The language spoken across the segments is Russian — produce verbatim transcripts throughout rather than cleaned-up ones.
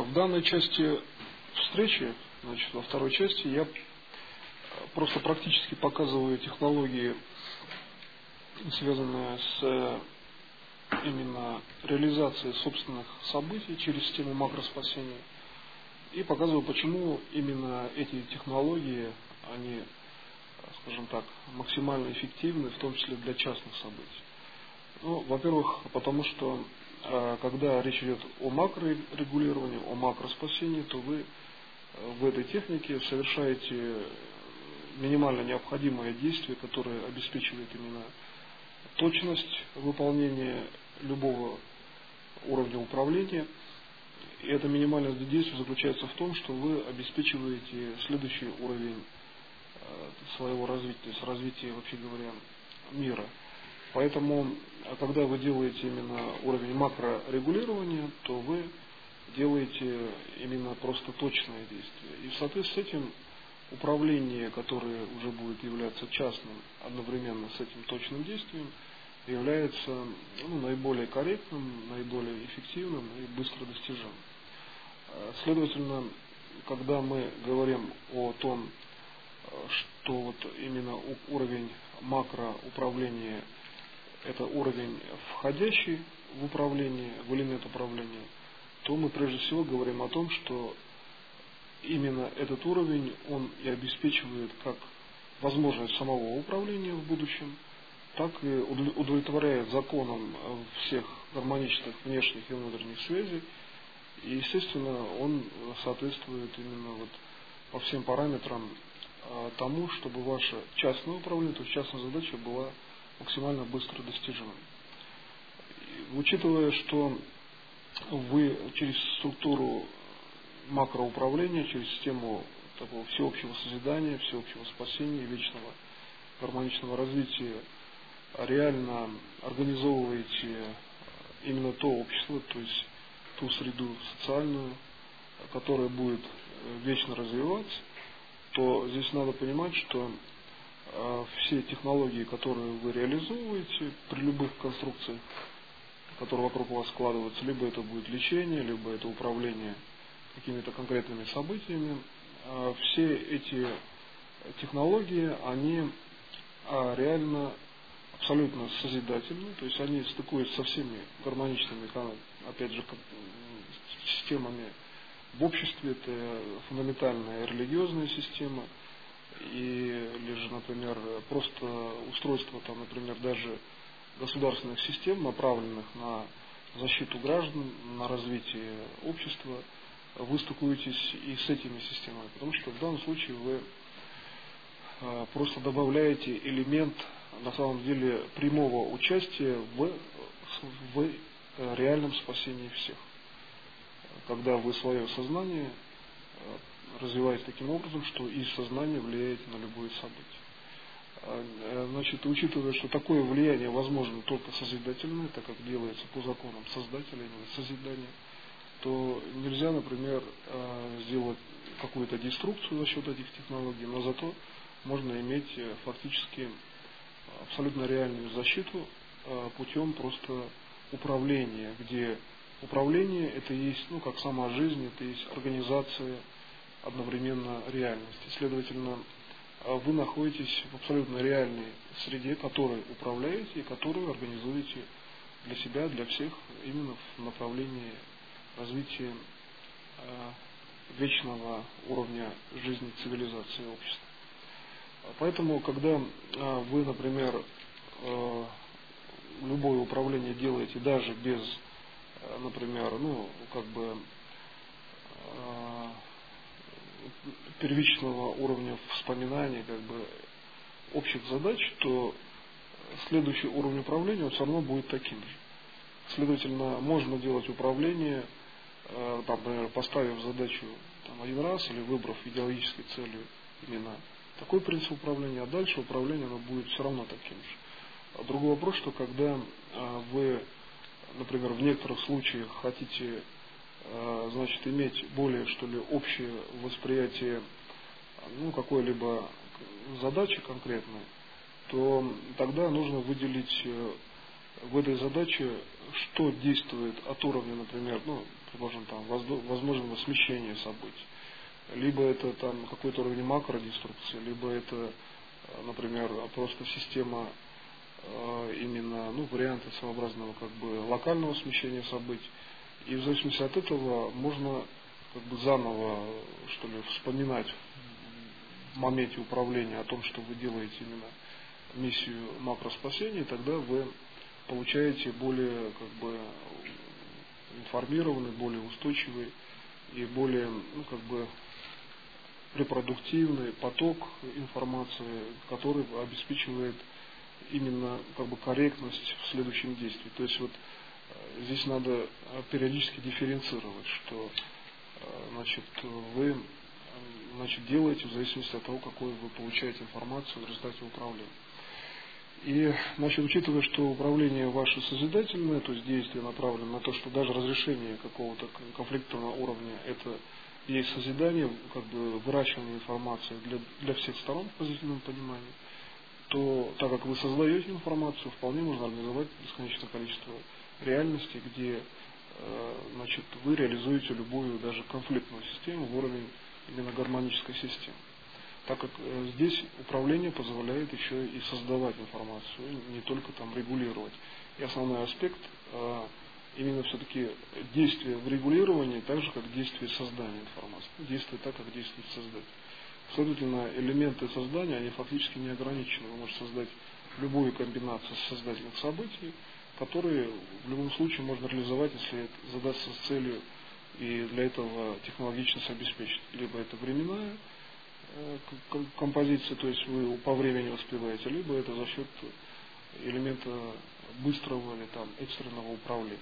В данной части встречи, значит, во второй части, я просто практически показываю технологии, связанные с именно реализацией собственных событий через систему макроспасения. И показываю, почему именно эти технологии, они, скажем так, максимально эффективны, в том числе для частных событий. Ну, во-первых, потому что когда речь идет о макрорегулировании, о макроспасении, то вы в этой технике совершаете минимально необходимое действие, которое обеспечивает именно точность выполнения любого уровня управления. И это минимальное действие заключается в том, что вы обеспечиваете следующий уровень своего развития, то есть развития, вообще говоря, мира. Поэтому, когда вы делаете именно уровень макрорегулирования, то вы делаете именно просто точное действие. И в соответствии с этим управление, которое уже будет являться частным одновременно с этим точным действием, является ну, наиболее корректным, наиболее эффективным и быстро достижимым. Следовательно, когда мы говорим о том, что вот именно уровень макроуправления – это уровень, входящий в управление, в элемент управления, то мы прежде всего говорим о том, что именно этот уровень, он и обеспечивает как возможность самого управления в будущем, так и удовлетворяет законам всех гармоничных внешних и внутренних связей. И, естественно, он соответствует именно вот по всем параметрам тому, чтобы ваше частное управление, то есть частная задача была максимально быстро достижимой. Учитывая, что вы через структуру макроуправления, через систему такого всеобщего созидания, всеобщего спасения, вечного гармоничного развития реально организовываете именно то общество, то есть ту среду социальную, которая будет вечно развиваться, то здесь надо понимать, что все технологии, которые вы реализовываете при любых конструкциях, которые вокруг вас складываются, либо это будет лечение, либо это управление какими-то конкретными событиями, все эти технологии, они реально абсолютно созидательны, то есть они стыкуются со всеми гармоничными, опять же, системами в обществе. Это фундаментальная религиозная система, или же, например, просто устройство, там, например, даже государственных систем, направленных на защиту граждан, на развитие общества, вы стыкуетесь и с этими системами, потому что в данном случае вы просто добавляете элемент, на самом деле, прямого участия в, в реальном спасении всех. Когда вы свое сознание развиваете таким образом, что и сознание влияет на любое событие. Значит, учитывая, что такое влияние возможно только созидательное, так как делается по законам Создателя, именно созидания, то нельзя, например, сделать какую-то деструкцию за счет этих технологий, но зато можно иметь фактически абсолютно реальную защиту путем просто управления, где управление это есть, ну, как сама жизнь, это есть организация одновременно реальности. Следовательно, вы находитесь в абсолютно реальной среде, которой управляете и которую организуете для себя, для всех, именно в направлении развития вечного уровня жизни, цивилизации общества. Поэтому, когда вы, например, любое управление делаете даже без, например, ну, как бы первичного уровня вспоминания, как бы общих задач, то следующий уровень управления он все равно будет таким же. Следовательно, можно делать управление, там, например, поставив задачу там, один раз или выбрав идеологической целью именно такой принцип управления, а дальше управление оно будет все равно таким же. Другой вопрос, что когда вы, например, в некоторых случаях хотите, значит, иметь более, что ли, общее восприятие, ну, какой-либо задачи конкретной, то тогда нужно выделить в этой задаче, что действует от уровня, например, ну, предположим, там, возможного смещения событий. Либо это там какой-то уровень макродеструкции, либо это, например, просто система именно, ну, варианта своеобразного как бы локального смещения событий. И в зависимости от этого можно как бы заново, что ли, вспоминать в моменте управления о том, что вы делаете именно миссию макроспасения, и тогда вы получаете более как бы информированный, более устойчивый и более, ну, как бы репродуктивный поток информации, который обеспечивает именно как бы корректность в следующем действии. То есть вот здесь надо периодически дифференцировать, что значит, вы значит, делаете в зависимости от того, какую вы получаете информацию в результате управления. И, значит, учитывая, что управление ваше созидательное, то есть действие направлено на то, что даже разрешение какого-то конфликтного уровня это есть созидание, как бы выращивание информации для, для всех сторон в позитивном понимании, то так как вы создаете информацию, вполне можно организовать бесконечное количество реальностей, где э, значит, вы реализуете любую даже конфликтную систему в уровень именно гармонической системы. Так как э, здесь управление позволяет еще и создавать информацию, не только там регулировать. И основной аспект э, именно все-таки действие в регулировании, так же как действие создания информации. Действие так, как действует создатель. Следовательно, элементы создания, они фактически не ограничены. Вы можете создать любую комбинацию создательных событий, которые в любом случае можно реализовать, если это задастся с целью и для этого технологичность обеспечить. Либо это временная э, композиция, то есть вы по времени воспеваете, либо это за счет элемента быстрого или там экстренного управления.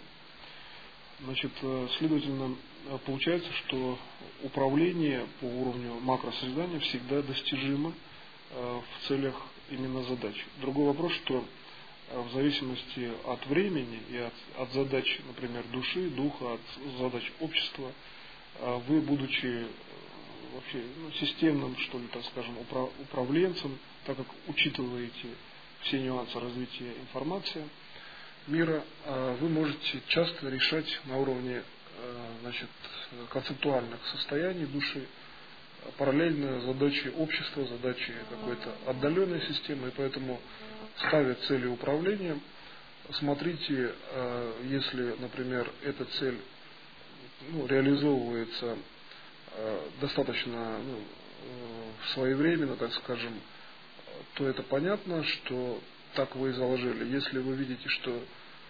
Значит, следовательно, получается, что управление по уровню макросозидания всегда достижимо в целях именно задачи. Другой вопрос, что в зависимости от времени и от, от задач, например, души, духа, от задач общества, вы, будучи вообще ну, системным, что ли, так скажем, управ, управленцем, так как учитываете все нюансы развития информации, мира, вы можете часто решать на уровне значит, концептуальных состояний души параллельно задачи общества, задачи какой-то отдаленной системы, и поэтому, ставя цели управления, смотрите, если, например, эта цель ну, реализовывается достаточно ну, своевременно, так скажем, то это понятно, что так вы и заложили. Если вы видите, что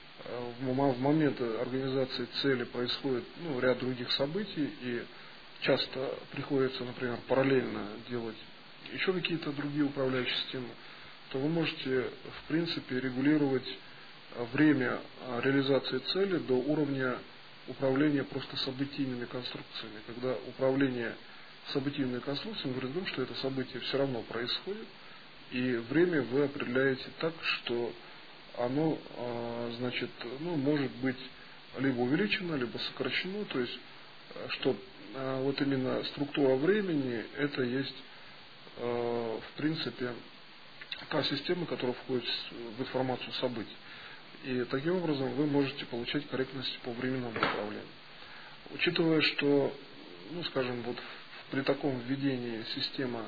в момент организации цели происходит ну, ряд других событий, и часто приходится, например, параллельно делать еще какие-то другие управляющие системы, то вы можете, в принципе, регулировать время реализации цели до уровня управления просто событийными конструкциями. Когда управление событийными конструкциями говорит о том, что это событие все равно происходит, и время вы определяете так, что оно, значит, ну, может быть либо увеличено, либо сокращено, то есть, что вот именно структура времени, это есть, в принципе, та система, которая входит в информацию событий. И таким образом вы можете получать корректность по временному управлению. Учитывая, что, ну, скажем, вот при таком введении система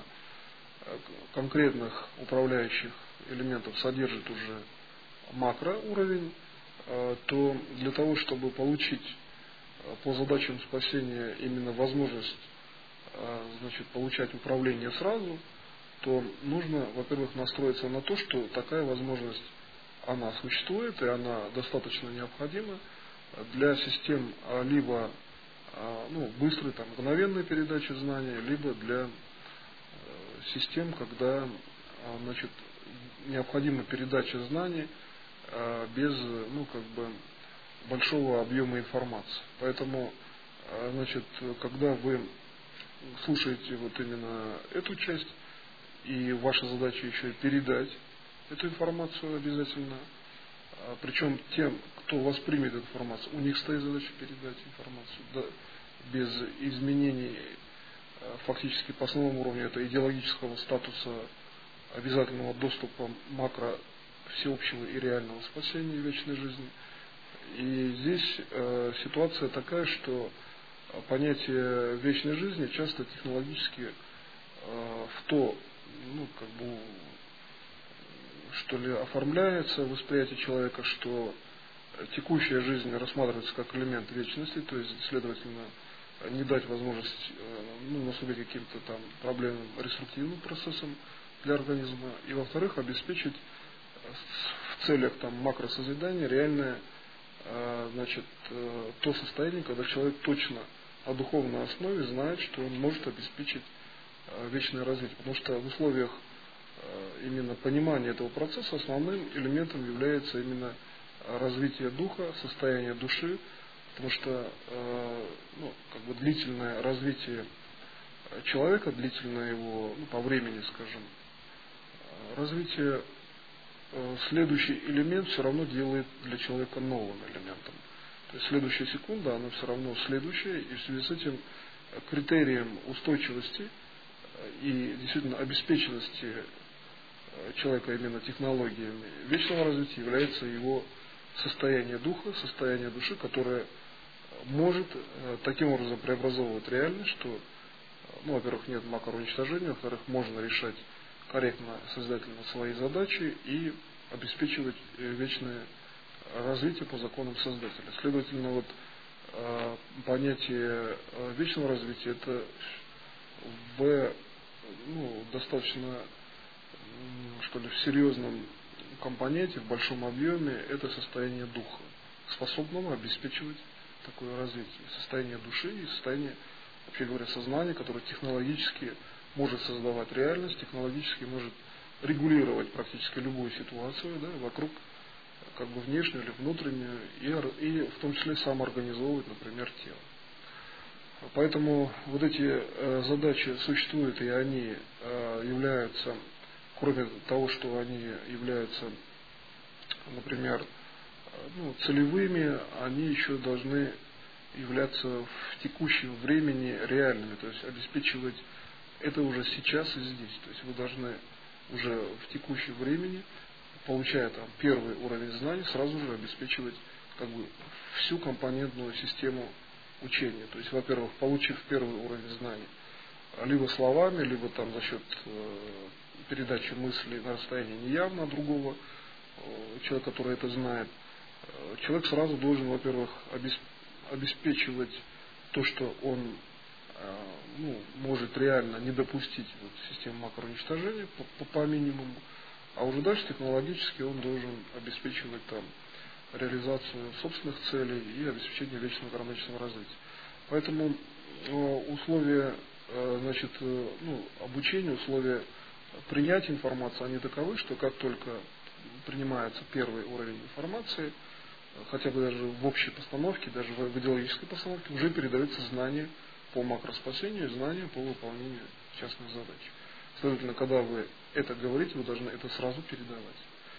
конкретных управляющих элементов содержит уже макроуровень, то для того, чтобы получить по задачам спасения именно возможность значит, получать управление сразу, то нужно, во-первых, настроиться на то, что такая возможность, она существует, и она достаточно необходима для систем либо ну, быстрой, там, мгновенной передачи знаний, либо для систем, когда значит, необходима передача знаний без ну, как бы, большого объема информации. Поэтому, значит, когда вы слушаете вот именно эту часть, и ваша задача еще и передать эту информацию обязательно, причем тем, кто воспримет эту информацию, у них стоит задача передать информацию да, без изменений фактически по основному уровню это идеологического статуса обязательного доступа макро всеобщего и реального спасения вечной жизни. И здесь э, ситуация такая, что понятие вечной жизни часто технологически э, в то, ну, как бы, что ли, оформляется восприятие человека, что текущая жизнь рассматривается как элемент вечности, то есть, следовательно, не дать возможность ну, насупить каким-то там проблемным реструктивным процессам для организма, и, во-вторых, обеспечить в целях там, макросозидания реальное значит, то состояние, когда человек точно на духовной основе знает, что он может обеспечить вечное развитие. Потому что в условиях именно понимания этого процесса основным элементом является именно развитие духа, состояние души, потому что ну, как бы длительное развитие человека, длительное его ну, по времени, скажем, развитие, следующий элемент все равно делает для человека новым элементом. То есть следующая секунда, она все равно следующая, и в связи с этим критерием устойчивости и действительно обеспеченности человека именно технологиями вечного развития является его состояние духа, состояние души, которое может таким образом преобразовывать реальность, что, ну, во-первых, нет макроуничтожения, во-вторых, можно решать корректно, созидательно свои задачи и обеспечивать вечное развитие по законам Создателя. Следовательно, вот э, понятие э, вечного развития это в ну, достаточно что ли, в серьезном компоненте, в большом объеме, это состояние духа, способного обеспечивать такое развитие. Состояние души и состояние, вообще говоря, сознания, которое технологически может создавать реальность, технологически может регулировать практически любую ситуацию, да, вокруг, как бы внешнюю или внутреннюю, и, и в том числе самоорганизовывать, например, тело. Поэтому вот эти э, задачи существуют, и они э, являются, кроме того, что они являются, например, ну, целевыми, они еще должны являться в текущем времени реальными, то есть обеспечивать это уже сейчас и здесь. То есть вы должны уже в текущем времени, получая там первый уровень знаний, сразу же обеспечивать как бы всю компонентную систему учения. То есть, во-первых, получив первый уровень знаний, либо словами, либо там за счет э, передачи мыслей на расстоянии неявно другого э, человека, который это знает, э, человек сразу должен, во-первых, обесп- обеспечивать то, что он э, ну, может реально не допустить вот, систему макроуничтожения по, по, по минимуму, а уже дальше технологически он должен обеспечивать там реализацию собственных целей и обеспечение вечного гармоничного развития. Поэтому э, условия э, значит, э, ну, обучения, условия принятия информации, они таковы, что как только принимается первый уровень информации, хотя бы даже в общей постановке, даже в идеологической постановке, уже передаются знания по макроспасению и знания по выполнению частных задач. Следовательно, когда вы это говорите, вы должны это сразу передавать.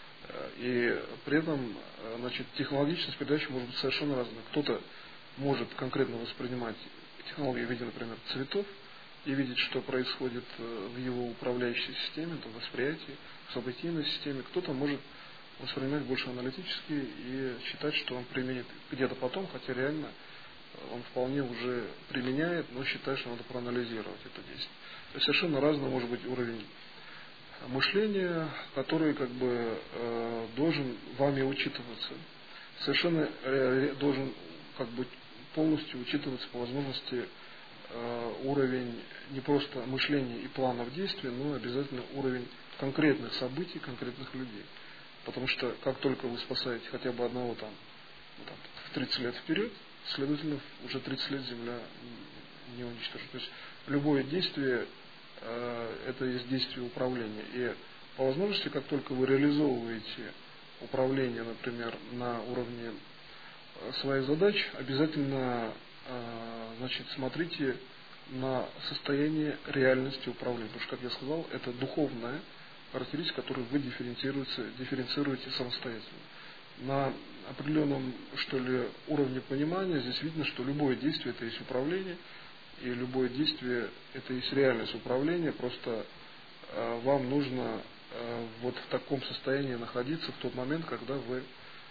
И при этом, значит, технологичность передачи может быть совершенно разная. Кто-то может конкретно воспринимать технологии в виде, например, цветов и видеть, что происходит в его управляющей системе, в восприятии, в событийной системе. Кто-то может воспринимать больше аналитически и считать, что он применит где-то потом, хотя реально он вполне уже применяет, но считает, что надо проанализировать это действие. То есть совершенно разный может быть уровень мышления, который как бы э, должен вами учитываться. Совершенно э, должен как бы полностью учитываться по возможности э, уровень не просто мышления и планов действий, но обязательно уровень конкретных событий, конкретных людей. Потому что как только вы спасаете хотя бы одного там, ну, там в тридцать лет вперед, следовательно, уже тридцать лет Земля не уничтожит. То есть любое действие э, это есть действие управления. И по возможности, как только вы реализовываете управление, например, на уровне своих задач, обязательно э, значит, смотрите на состояние реальности управления. Потому что, как я сказал, это духовная характеристика, которую вы дифференцируете, дифференцируете самостоятельно. На определенном, что ли, уровне понимания здесь видно, что любое действие это есть управление, и любое действие это есть реальность управления, просто э, вам нужно э, вот в таком состоянии находиться в тот момент, когда вы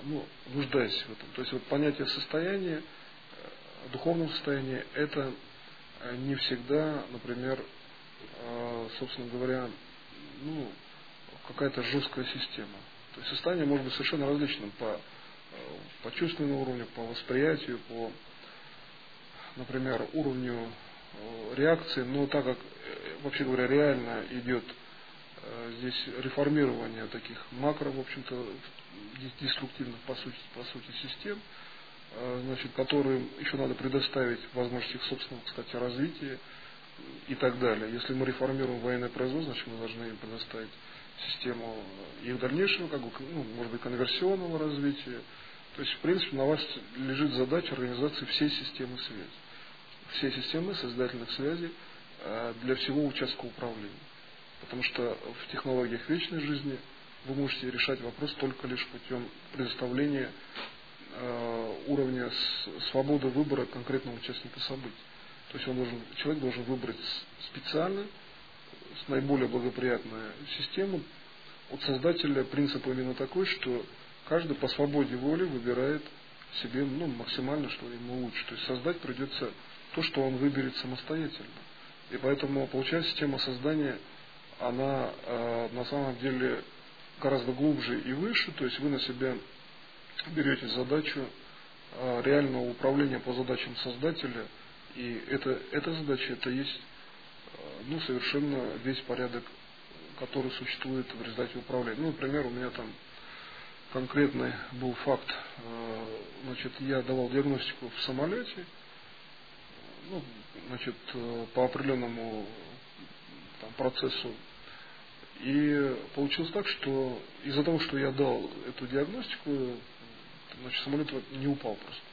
ну, нуждаясь в этом. То есть вот понятие состояния, духовного состояния, это не всегда, например, собственно говоря, ну, какая-то жесткая система. То есть состояние может быть совершенно различным по, по чувственному уровню, по восприятию, по, например, уровню реакции, но так как, вообще говоря, реально идет здесь реформирование таких макро, в общем-то, деструктивных, по сути, по сути, систем, значит, которым еще надо предоставить возможность их собственного, кстати, развития и так далее. Если мы реформируем военное производство, значит, мы должны им предоставить систему их дальнейшего, как бы, ну, может быть, конверсионного развития. То есть, в принципе, на вас лежит задача организации всей системы связи, всей системы созидательных связей для всего участка управления. Потому что в технологиях вечной жизни вы можете решать вопрос только лишь путем предоставления э, уровня с, свободы выбора конкретного участника событий. То есть он должен, человек должен выбрать специально, с наиболее благоприятную систему. От создателя принцип именно такой, что каждый по свободе воли выбирает себе, ну, максимально, что ему лучше. То есть создать придется то, что он выберет самостоятельно. И поэтому получается система создания, она э, на самом деле гораздо глубже и выше. То есть вы на себя берете задачу э, реального управления по задачам создателя. И это, эта задача, это есть э, ну, совершенно весь порядок, который существует в результате управления. Ну, например, у меня там конкретный был факт. Э, значит, я давал диагностику в самолете. Ну, значит, э, по определенному там, процессу. И получилось так, что из-за того, что я дал эту диагностику, значит, самолет не упал просто.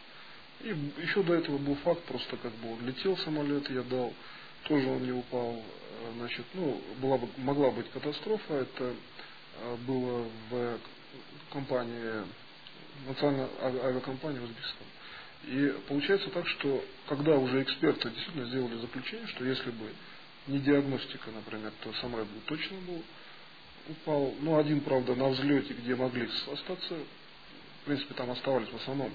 И еще до этого был факт, просто как бы он летел самолет, я дал, тоже он не упал. Значит, ну, была бы, могла быть катастрофа, это было в компании, национальной авиакомпании в Узбекистане. И получается так, что когда уже эксперты действительно сделали заключение, что если бы не диагностика, например, то самолет бы точно был, упал. Ну, один, правда, на взлете, где могли остаться, в принципе, там оставались в основном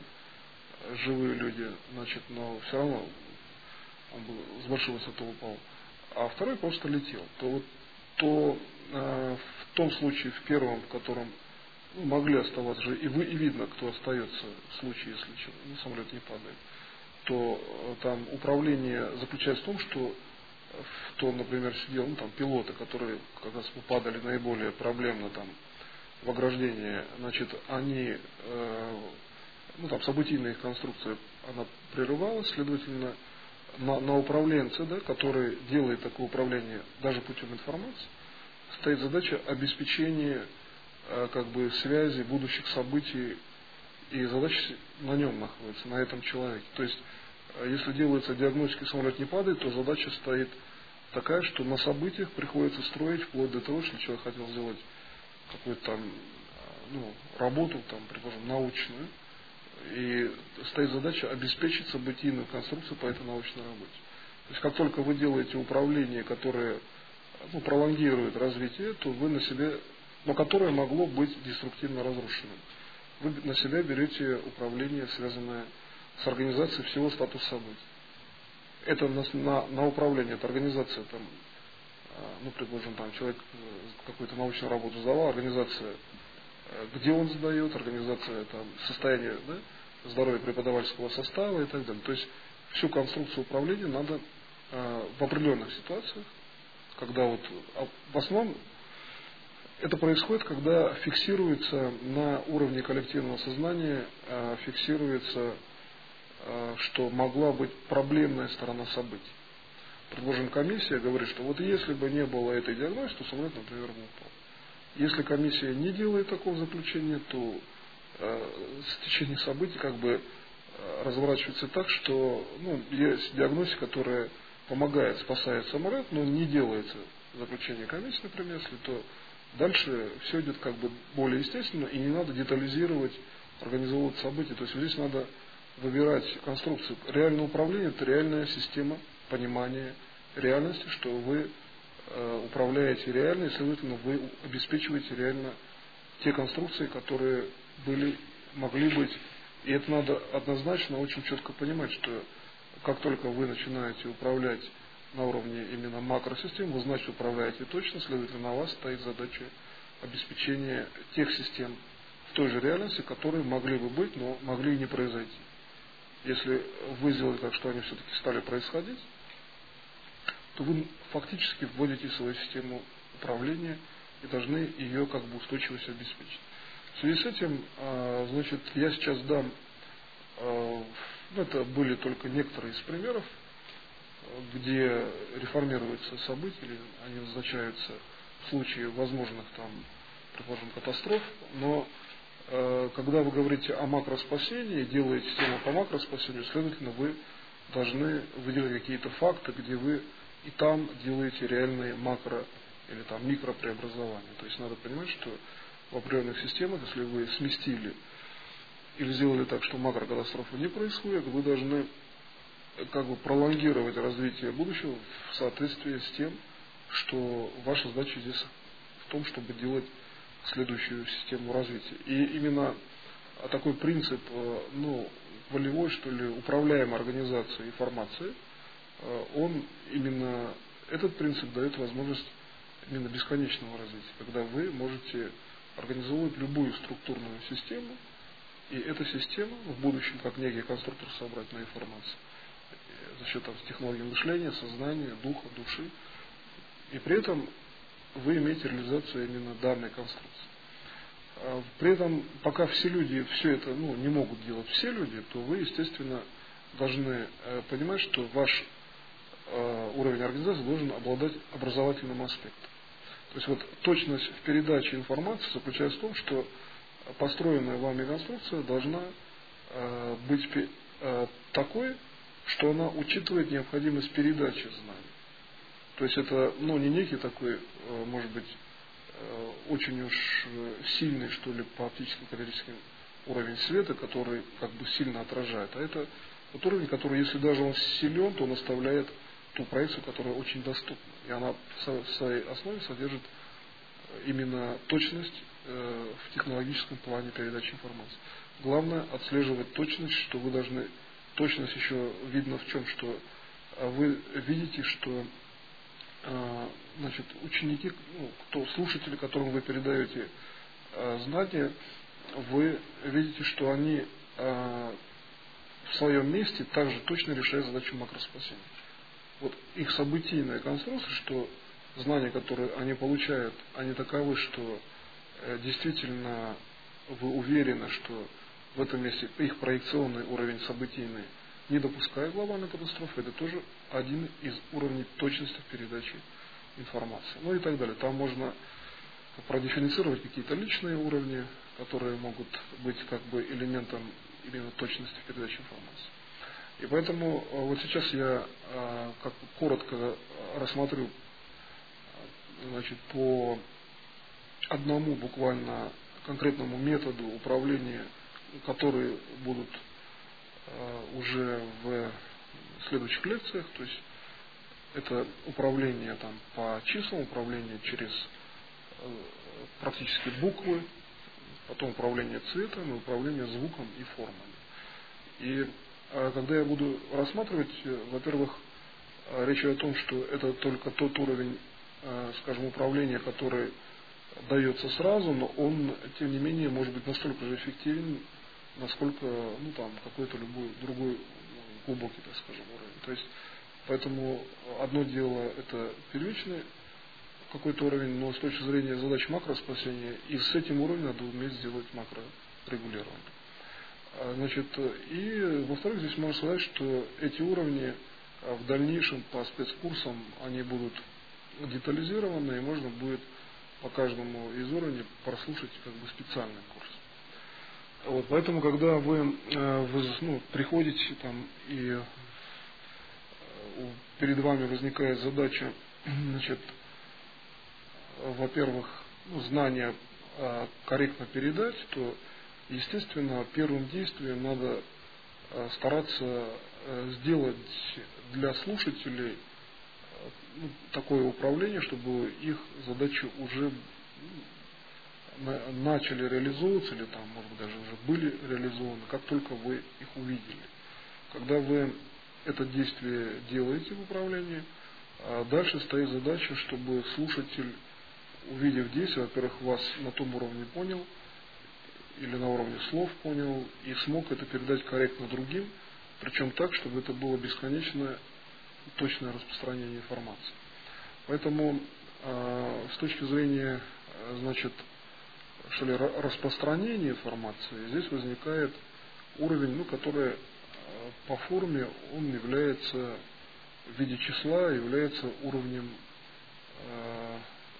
живые люди, значит, но все равно он был, с большой высоты упал. А второй просто летел. То, вот, то э, в том случае, в первом, в котором ну, могли оставаться же, и, вы, и видно, кто остается в случае, если ну, самолет не падает, то э, там управление заключается в том, что кто, например, сидел, ну, там, пилоты, которые как раз попадали наиболее проблемно там, в ограждении, значит, они, э, ну, там, событийная их конструкция, она прерывалась, следовательно, на, на управленце, да, который делает такое управление даже путем информации, стоит задача обеспечения, э, как бы, связи будущих событий, и задача на нем находится, на этом человеке. То есть, если делается диагностика, самолет не падает, то задача стоит такая, что на событиях приходится строить вплоть до того, что человек хотел сделать какую-то там ну, работу, там, предположим, научную, и стоит задача обеспечить событийную конструкцию по этой научной работе. То есть как только вы делаете управление, которое ну, пролонгирует развитие, то вы на себе, но которое могло быть деструктивно разрушенным, вы на себя берете управление, связанное с организацией всего статуса событий. Это на, на, на управление, это организация, там, ну, предположим, там человек какую-то научную работу сдавал, организация, где он сдает, организация там, состояния да, здоровья преподавательского состава и так далее. То есть всю конструкцию управления надо э, в определенных ситуациях, когда вот, в основном это происходит, когда фиксируется на уровне коллективного сознания, э, фиксируется что могла быть проблемная сторона событий. Предположим, комиссия говорит, что вот если бы не было этой диагностики, то самолет, например, бы упал. Если комиссия не делает такого заключения, то э, в течение событий как бы э, разворачивается так, что ну, есть диагностика, которая помогает, спасает самолет, но не делается заключение комиссии, например, если то дальше все идет как бы более естественно, и не надо детализировать, организовывать события. То есть здесь надо выбирать конструкцию. Реальное управление – это реальная система понимания реальности, что вы э, управляете реально, и, следовательно, вы обеспечиваете реально те конструкции, которые были могли быть, и это надо однозначно очень четко понимать, что как только вы начинаете управлять на уровне именно макросистем, вы значит управляете точно, следовательно, на вас стоит задача обеспечения тех систем в той же реальности, которые могли бы быть, но могли и не произойти. Если вы сделали так, что они все-таки стали происходить, то вы фактически вводите свою систему управления и должны ее как бы устойчивость обеспечить. В связи с этим, значит, я сейчас дам, это были только некоторые из примеров, где реформируются события, или они назначаются в случае возможных там, предположим, катастроф, но когда вы говорите о макроспасении, делаете систему по макроспасению, следовательно, вы должны выделить какие-то факты, где вы и там делаете реальные макро- или там микропреобразования. То есть надо понимать, что в определенных системах, если вы сместили или сделали так, что макрокатастрофы не происходит, вы должны как бы пролонгировать развитие будущего в соответствии с тем, что ваша задача здесь в том, чтобы делать следующую систему развития. И именно такой принцип, ну, волевой, что ли, управляемой организацией информации, он именно, этот принцип дает возможность именно бесконечного развития, когда вы можете организовывать любую структурную систему, и эта система в будущем, как некий конструктор собрательной информации, за счет там, технологий мышления, сознания, духа, души, и при этом вы имеете реализацию именно данной конструкции. При этом, пока все люди все это ну, не могут делать все люди, то вы, естественно, должны понимать, что ваш уровень организации должен обладать образовательным аспектом. То есть вот точность в передаче информации заключается в том, что построенная вами конструкция должна быть такой, что она учитывает необходимость передачи знаний. То есть это ну, не некий такой, может быть, очень уж сильный, что ли, по оптическим категорическим уровень света, который как бы сильно отражает, а это тот уровень, который, если даже он силен, то он оставляет ту проекцию, которая очень доступна. И она в своей основе содержит именно точность в технологическом плане передачи информации. Главное отслеживать точность, что вы должны... Точность еще видно в чем, что вы видите, что значит, ученики, ну, кто, слушатели, которым вы передаете знания, вы видите, что они в своем месте также точно решают задачу макроспасения. Вот их событийная конструкция, что знания, которые они получают, они таковы, что э, действительно вы уверены, что в этом месте их проекционный уровень событийный не допускает глобальной катастрофы, это тоже один из уровней точности передачи информации. Ну и так далее. Там можно продифференцировать какие-то личные уровни, которые могут быть как бы элементом именно точности передачи информации. И поэтому вот сейчас я как бы коротко рассмотрю значит, по одному буквально конкретному методу управления, которые будут уже в следующих лекциях. То есть это управление там, по числам, управление через практически буквы, потом управление цветом и управление звуком и формами. И когда я буду рассматривать, во-первых, речь идет о том, что это только тот уровень, скажем, управления, который дается сразу, но он, тем не менее, может быть настолько же эффективен, насколько ну, там, какой-то любой другой глубокий, так скажем, уровень. То есть, поэтому одно дело это первичный какой-то уровень, но с точки зрения задач макроспасения, и с этим уровнем надо уметь сделать макрорегулирование. Значит, и во-вторых, здесь можно сказать, что эти уровни в дальнейшем по спецкурсам они будут детализированы, и можно будет по каждому из уровней прослушать как бы специальный курс. Вот, поэтому, когда вы, вы ну, приходите там и перед вами возникает задача, значит, во-первых, ну, знания корректно передать, то естественно, первым действием надо стараться сделать для слушателей ну, такое управление, чтобы их задача уже на, начали реализовываться, или там, может быть, даже уже были реализованы, как только вы их увидели. Когда вы это действие делаете в управлении, а дальше стоит задача, чтобы слушатель, увидев действие, во-первых, вас на том уровне понял, или на уровне слов понял, и смог это передать корректно другим, причем так, чтобы это было бесконечное точное распространение информации. Поэтому э, с точки зрения э, значит, что ли, распространения информации, здесь возникает уровень, ну, который э, по форме он является в виде числа, является уровнем э,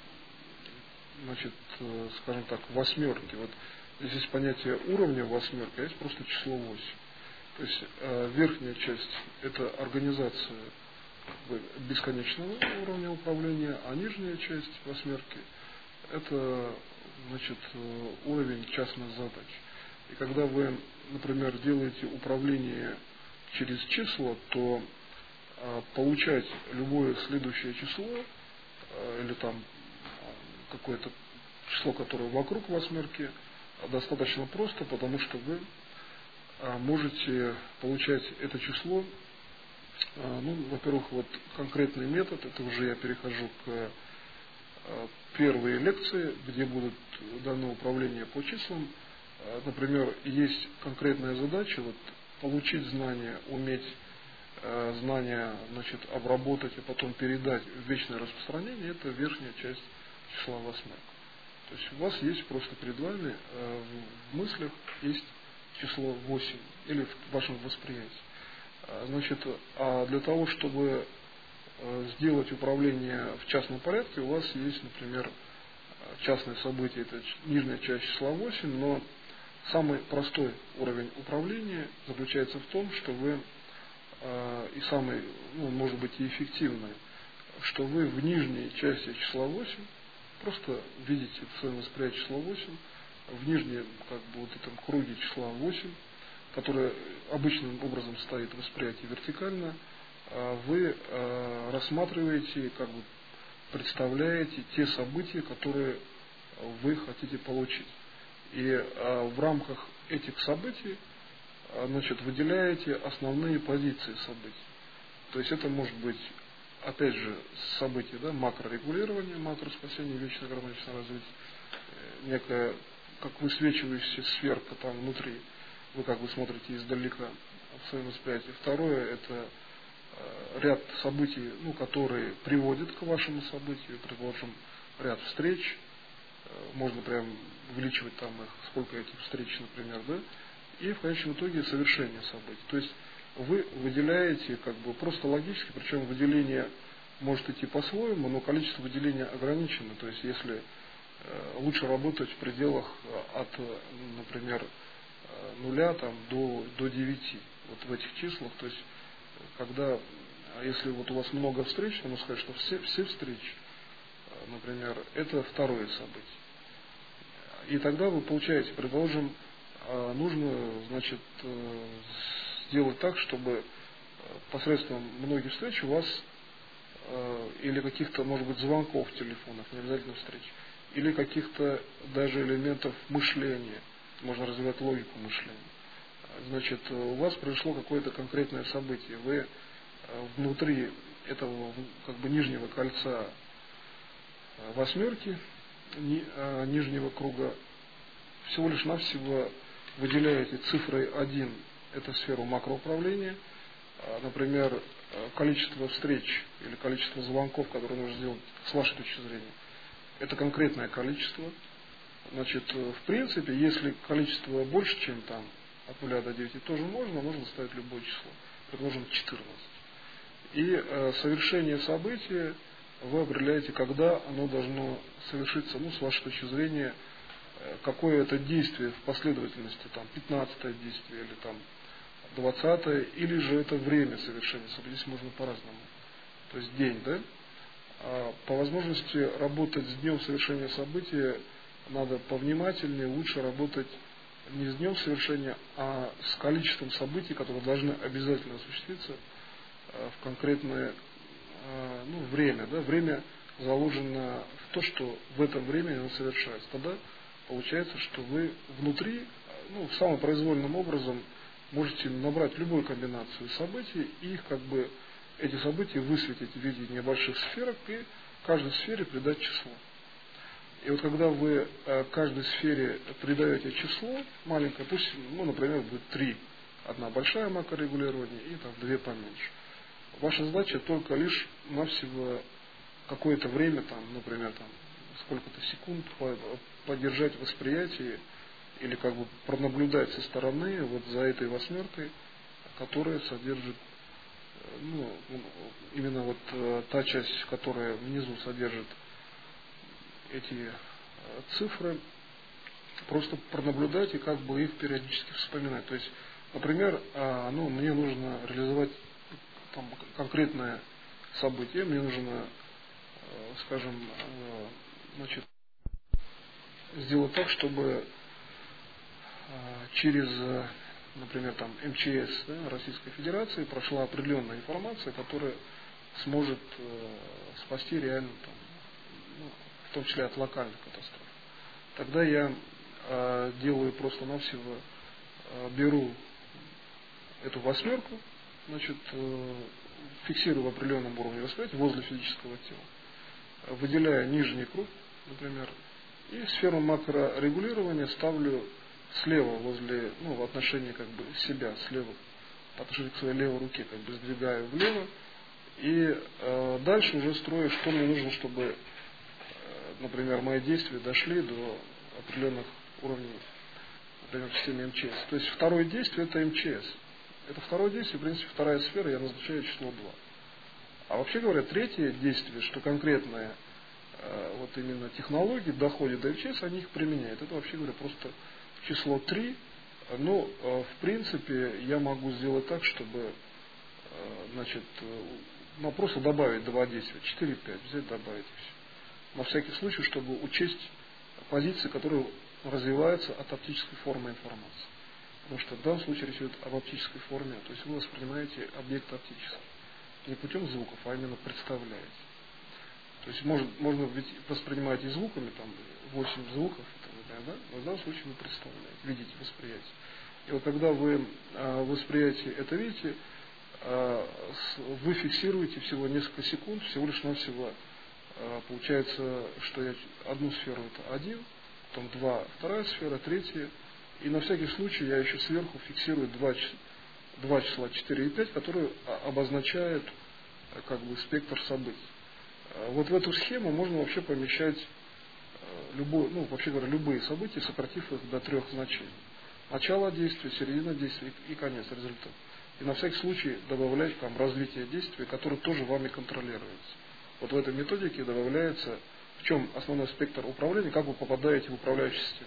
значит, э, скажем так, восьмерки. Вот здесь есть понятие уровня восьмерки, а есть просто число восемь. То есть э, верхняя часть это организация как бы, бесконечного уровня управления, а нижняя часть восьмерки это значит, э, уровень частных задач. И когда вы, например, делаете управление через числа, то э, получать любое следующее число э, или там какое-то число, которое вокруг восьмерки, достаточно просто, потому что вы можете получать это число, ну, во-первых, вот конкретный метод, это уже я перехожу к первой лекции, где будут даны управления по числам. Например, есть конкретная задача, вот, получить знания, уметь знания, значит, обработать и потом передать в вечное распространение, это верхняя часть числа восьмерка. То есть у вас есть просто перед вами в мыслях есть число восемь или в вашем восприятии. Значит, а для того, чтобы сделать управление в частном порядке, у вас есть, например, частное событие, это нижняя часть числа восемь, но самый простой уровень управления заключается в том, что вы, и самый, ну, может быть, и эффективный, что вы в нижней части числа восемь просто видите в своем восприятии число восемь, в нижнем, как бы, вот этом круге числа восемь, которое обычным образом стоит в восприятии вертикально, вы рассматриваете, как бы представляете те события, которые вы хотите получить. И в рамках этих событий, значит, выделяете основные позиции событий. То есть это может быть, опять же, событие, да, макрорегулирование, макроспасение, вечное гармоничное развитие, некая, как высвечивающаяся сферка там внутри, вы как бы смотрите издалека в своем восприятии. Второе, это ряд событий, ну, которые приводят к вашему событию, предположим, ряд встреч, можно прям увеличивать там их, сколько этих встреч, например, да, и в конечном итоге совершение событий. То есть вы выделяете как бы просто логически, причем выделение может идти по-своему, но количество выделения ограничено. То есть если э, лучше работать в пределах от, например, нуля там, до, до девяти, вот в этих числах, то есть когда, если вот у вас много встреч, то можно сказать, что все, все встречи, например, это второе событие. И тогда вы получаете, предположим, нужно, значит, сделать так, чтобы посредством многих встреч у вас или каких-то, может быть, звонков в телефонах, не обязательно встреч, или каких-то даже элементов мышления, можно развивать логику мышления. Значит, у вас произошло какое-то конкретное событие, вы внутри этого как бы нижнего кольца восьмерки, ни, а, нижнего круга, всего лишь навсего выделяете цифрой один, это сферу макроуправления, а, например, количество встреч или количество звонков, которые нужно сделать с вашей точки зрения, это конкретное количество. Значит, в принципе, если количество больше, чем там от нуля до девяти, тоже можно, можно ставить любое число, предположим, четырнадцать. И э, совершение события вы определяете, когда оно должно совершиться, ну, с вашей точки зрения, э, какое это действие в последовательности, там, пятнадцатое действие или там двадцатое, или же это время совершения события, здесь можно по-разному. То есть день, да? А по возможности работать с днем совершения события надо повнимательнее, лучше работать не с днем совершения, а с количеством событий, которые должны обязательно осуществиться в конкретное, ну, время. Да? Время заложено в то, что в это время оно совершается. Тогда получается, что вы внутри, ну, самопроизвольным образом можете набрать любую комбинацию событий и их как бы эти события высветить в виде небольших сферок и каждой сфере придать число. И вот когда вы каждой сфере придаете число маленькое, пусть, ну, например, будет три, одна большая макрорегулирование и там две поменьше. Ваша задача только лишь навсего какое-то время, там, например, там, сколько-то секунд поддержать восприятие или как бы пронаблюдать со стороны вот за этой восьмеркой, которая содержит, ну, именно вот э, та часть, которая внизу содержит эти э, цифры, просто пронаблюдать и как бы их периодически вспоминать. То есть, например, э, ну, мне нужно реализовать там конкретное событие, мне нужно, э, скажем, э, значит, сделать так, чтобы э, через, э, например, там эм че эс, да, Российской Федерации прошла определенная информация, которая сможет э, спасти реально, там, ну, в том числе от локальных катастроф. Тогда я э, делаю просто-навсего, э, беру эту восьмерку, значит, э, фиксирую в определенном уровне восприятия возле физического тела, выделяю нижний круг, например, и сферу макрорегулирования ставлю слева возле, ну, в отношении как бы себя, слева, по отношению к своей левой руке, как бы сдвигаю влево, и э, дальше уже строю, что мне нужно, чтобы, э, например, мои действия дошли до определенных уровней, например, в системе эм че эс. То есть второе действие это эм че эс. Это второе действие, в принципе, вторая сфера, я назначаю число два. А вообще говоря, третье действие, что конкретное, э, вот именно технологии доходят до эм че эс, они их применяют. Это вообще говоря просто число три. Но, э, в принципе, я могу сделать так, чтобы, э, значит, ну, просто добавить два действия, четыре, пять, взять, добавить и все. На всякий случай, чтобы учесть позиции, которые развиваются от оптической формы информации. Потому что в данном случае речь идет об оптической форме, то есть вы воспринимаете объект оптический. Не путем звуков, а именно представляете. То есть может, можно ведь воспринимать и звуками, там, восемь звуков, там, да? Но в данном случае вы представляете, видите восприятие. И вот когда вы э, восприятие это видите, э, с, вы фиксируете всего несколько секунд, всего лишь навсего э, получается, что я одну сферу это один, потом два, вторая сфера, третья, и на всякий случай я еще сверху фиксирую два, два числа четыре и пять, которые обозначают э, как бы спектр событий. Вот в эту схему можно вообще помещать любой, ну, вообще говоря, любые события, сократив их до трех значений. Начало действия, середина действия и конец результата. И на всякий случай добавлять там развитие действия, которое тоже вами контролируется. Вот в этой методике добавляется, в чем основной спектр управления, как вы попадаете в управляющую систему.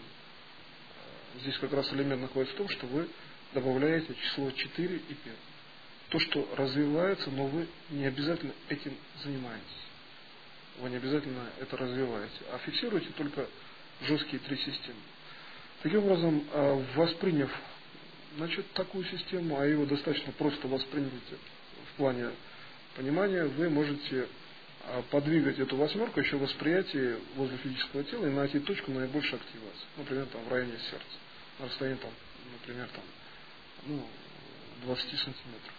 Здесь как раз элемент находится в том, что вы добавляете число четыре и пять. То, что развивается, но вы не обязательно этим занимаетесь. Вы не обязательно это развиваете, а фиксируете только жесткие три системы. Таким образом, восприняв, значит, такую систему, а его достаточно просто воспринять в плане понимания, вы можете подвигать эту восьмерку еще восприятие возле физического тела и найти точку наибольшей активации. Например, там, в районе сердца, на расстоянии, там, например, там, ну, двадцать сантиметров.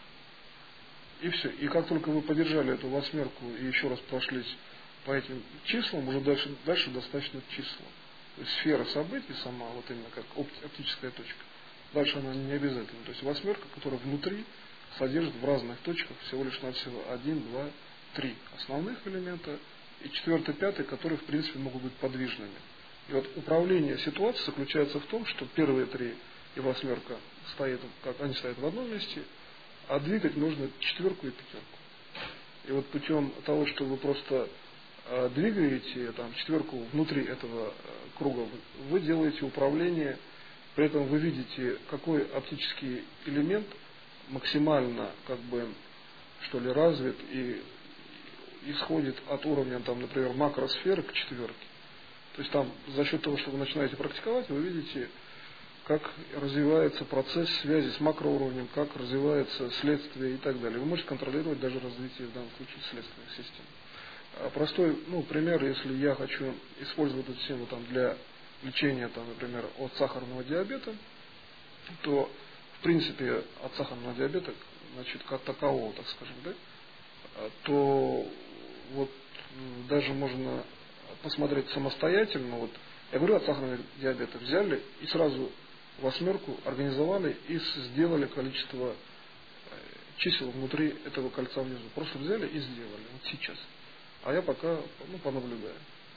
И все. И как только вы подержали эту восьмерку и еще раз прошлись по этим числам, уже дальше, дальше достаточно числа. То есть сфера событий сама, вот именно как оптическая точка, дальше она не обязательно. То есть восьмерка, которая внутри содержит в разных точках всего лишь навсего один, два, три основных элемента и четвертый, пятый, которые в принципе могут быть подвижными. И вот управление ситуацией заключается в том, что первые три и восьмерка стоят, как они стоят в одном месте, а двигать нужно четверку и пятерку. И вот путем того, что вы просто э, двигаете там, четверку внутри этого э, круга, вы делаете управление, при этом вы видите, какой оптический элемент максимально как бы, что ли, развит и исходит от уровня, там, например, макросферы к четверке. То есть там за счет того, что вы начинаете практиковать, вы видите, как развивается процесс связи с макроуровнем, как развивается следствие и так далее. Вы можете контролировать даже развитие в данном случае следственных систем. Простой, ну, пример, если я хочу использовать эту систему там, для лечения, там, например, от сахарного диабета, то в принципе от сахарного диабета, значит, как такового, так скажем, да, то вот даже можно посмотреть самостоятельно. Вот я говорю, от сахарного диабета взяли и сразу восьмерку организовали и сделали количество чисел внутри этого кольца внизу. Просто взяли и сделали. Вот сейчас. А я пока ну, понаблюдаю.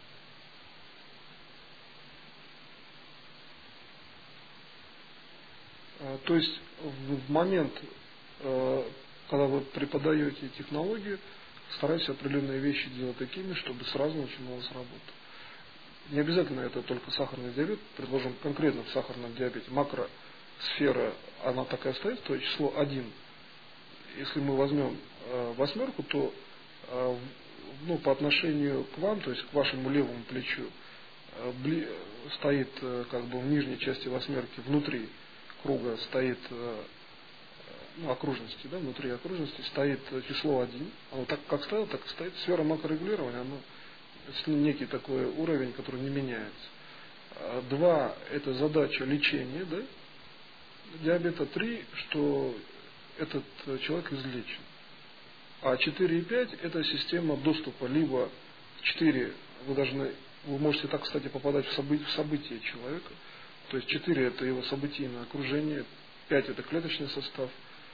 То есть в момент, когда вы преподаете технологию, старайтесь определенные вещи делать такими, чтобы сразу начиналась работа. Не обязательно это только сахарный диабет. Предложим конкретно в сахарном диабете. Макросфера, она такая стоит, то есть число один. Если мы возьмем восьмерку, то ну, по отношению к вам, то есть к вашему левому плечу, стоит как бы в нижней части восьмерки, внутри круга стоит, ну, окружности, да, внутри окружности стоит число один. Оно так как стояло, так и стоит. Сфера макрорегулирования, она некий такой уровень, который не меняется. Два – это задача лечения, да, диабета. Три, что этот человек излечен. А четыре и пять – это система доступа. Либо четыре вы должны, вы можете так, кстати, попадать в события, в события человека. То есть четыре – это его событийное окружение, пять – это клеточный состав.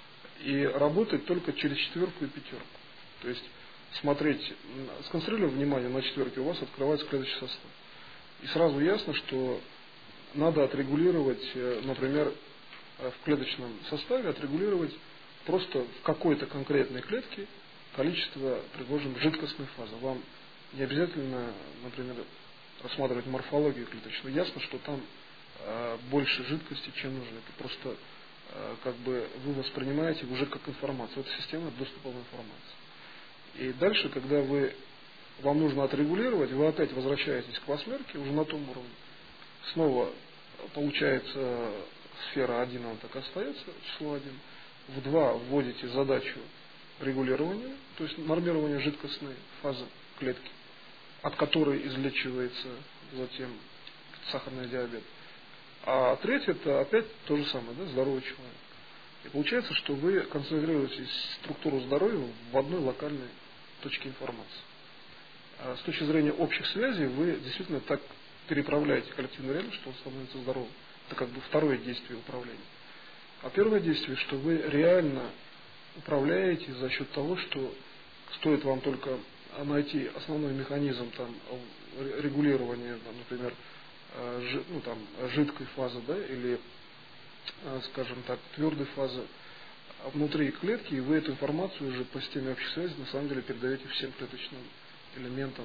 И работать только через четверку и пятерку. То есть смотреть, сконцентрировав внимание на четверке, у вас открывается клеточный состав. И сразу ясно, что надо отрегулировать, например, в клеточном составе, отрегулировать просто в какой-то конкретной клетке количество, предложим, жидкостной фазы. Вам не обязательно, например, рассматривать морфологию клеточную. Ясно, что там э, больше жидкости, чем нужно. Это просто э, как бы вы воспринимаете уже как информацию. Это система доступа в информацию. И дальше, когда вы, вам нужно отрегулировать, вы опять возвращаетесь к восьмерке, уже на том уровне. Снова получается сфера один, она так остается, число один. В два вводите задачу регулирования, то есть нормирования жидкостной фазы клетки, от которой излечивается затем сахарный диабет. А третье, это опять то же самое, да, здоровый человек. И получается, что вы концентрируете структуру здоровья в одной локальной точке информации. А с точки зрения общих связей вы действительно так переправляете коллективную реальность, что он становится здоровым. Это как бы второе действие управления. А первое действие, что вы реально управляете за счет того, что стоит вам только найти основной механизм там, регулирования, там, например, жи, ну, там, жидкой фазы, да, или, скажем так, твердой фазы внутри клетки, и вы эту информацию уже по системе общей связи на самом деле передаете всем клеточным элементам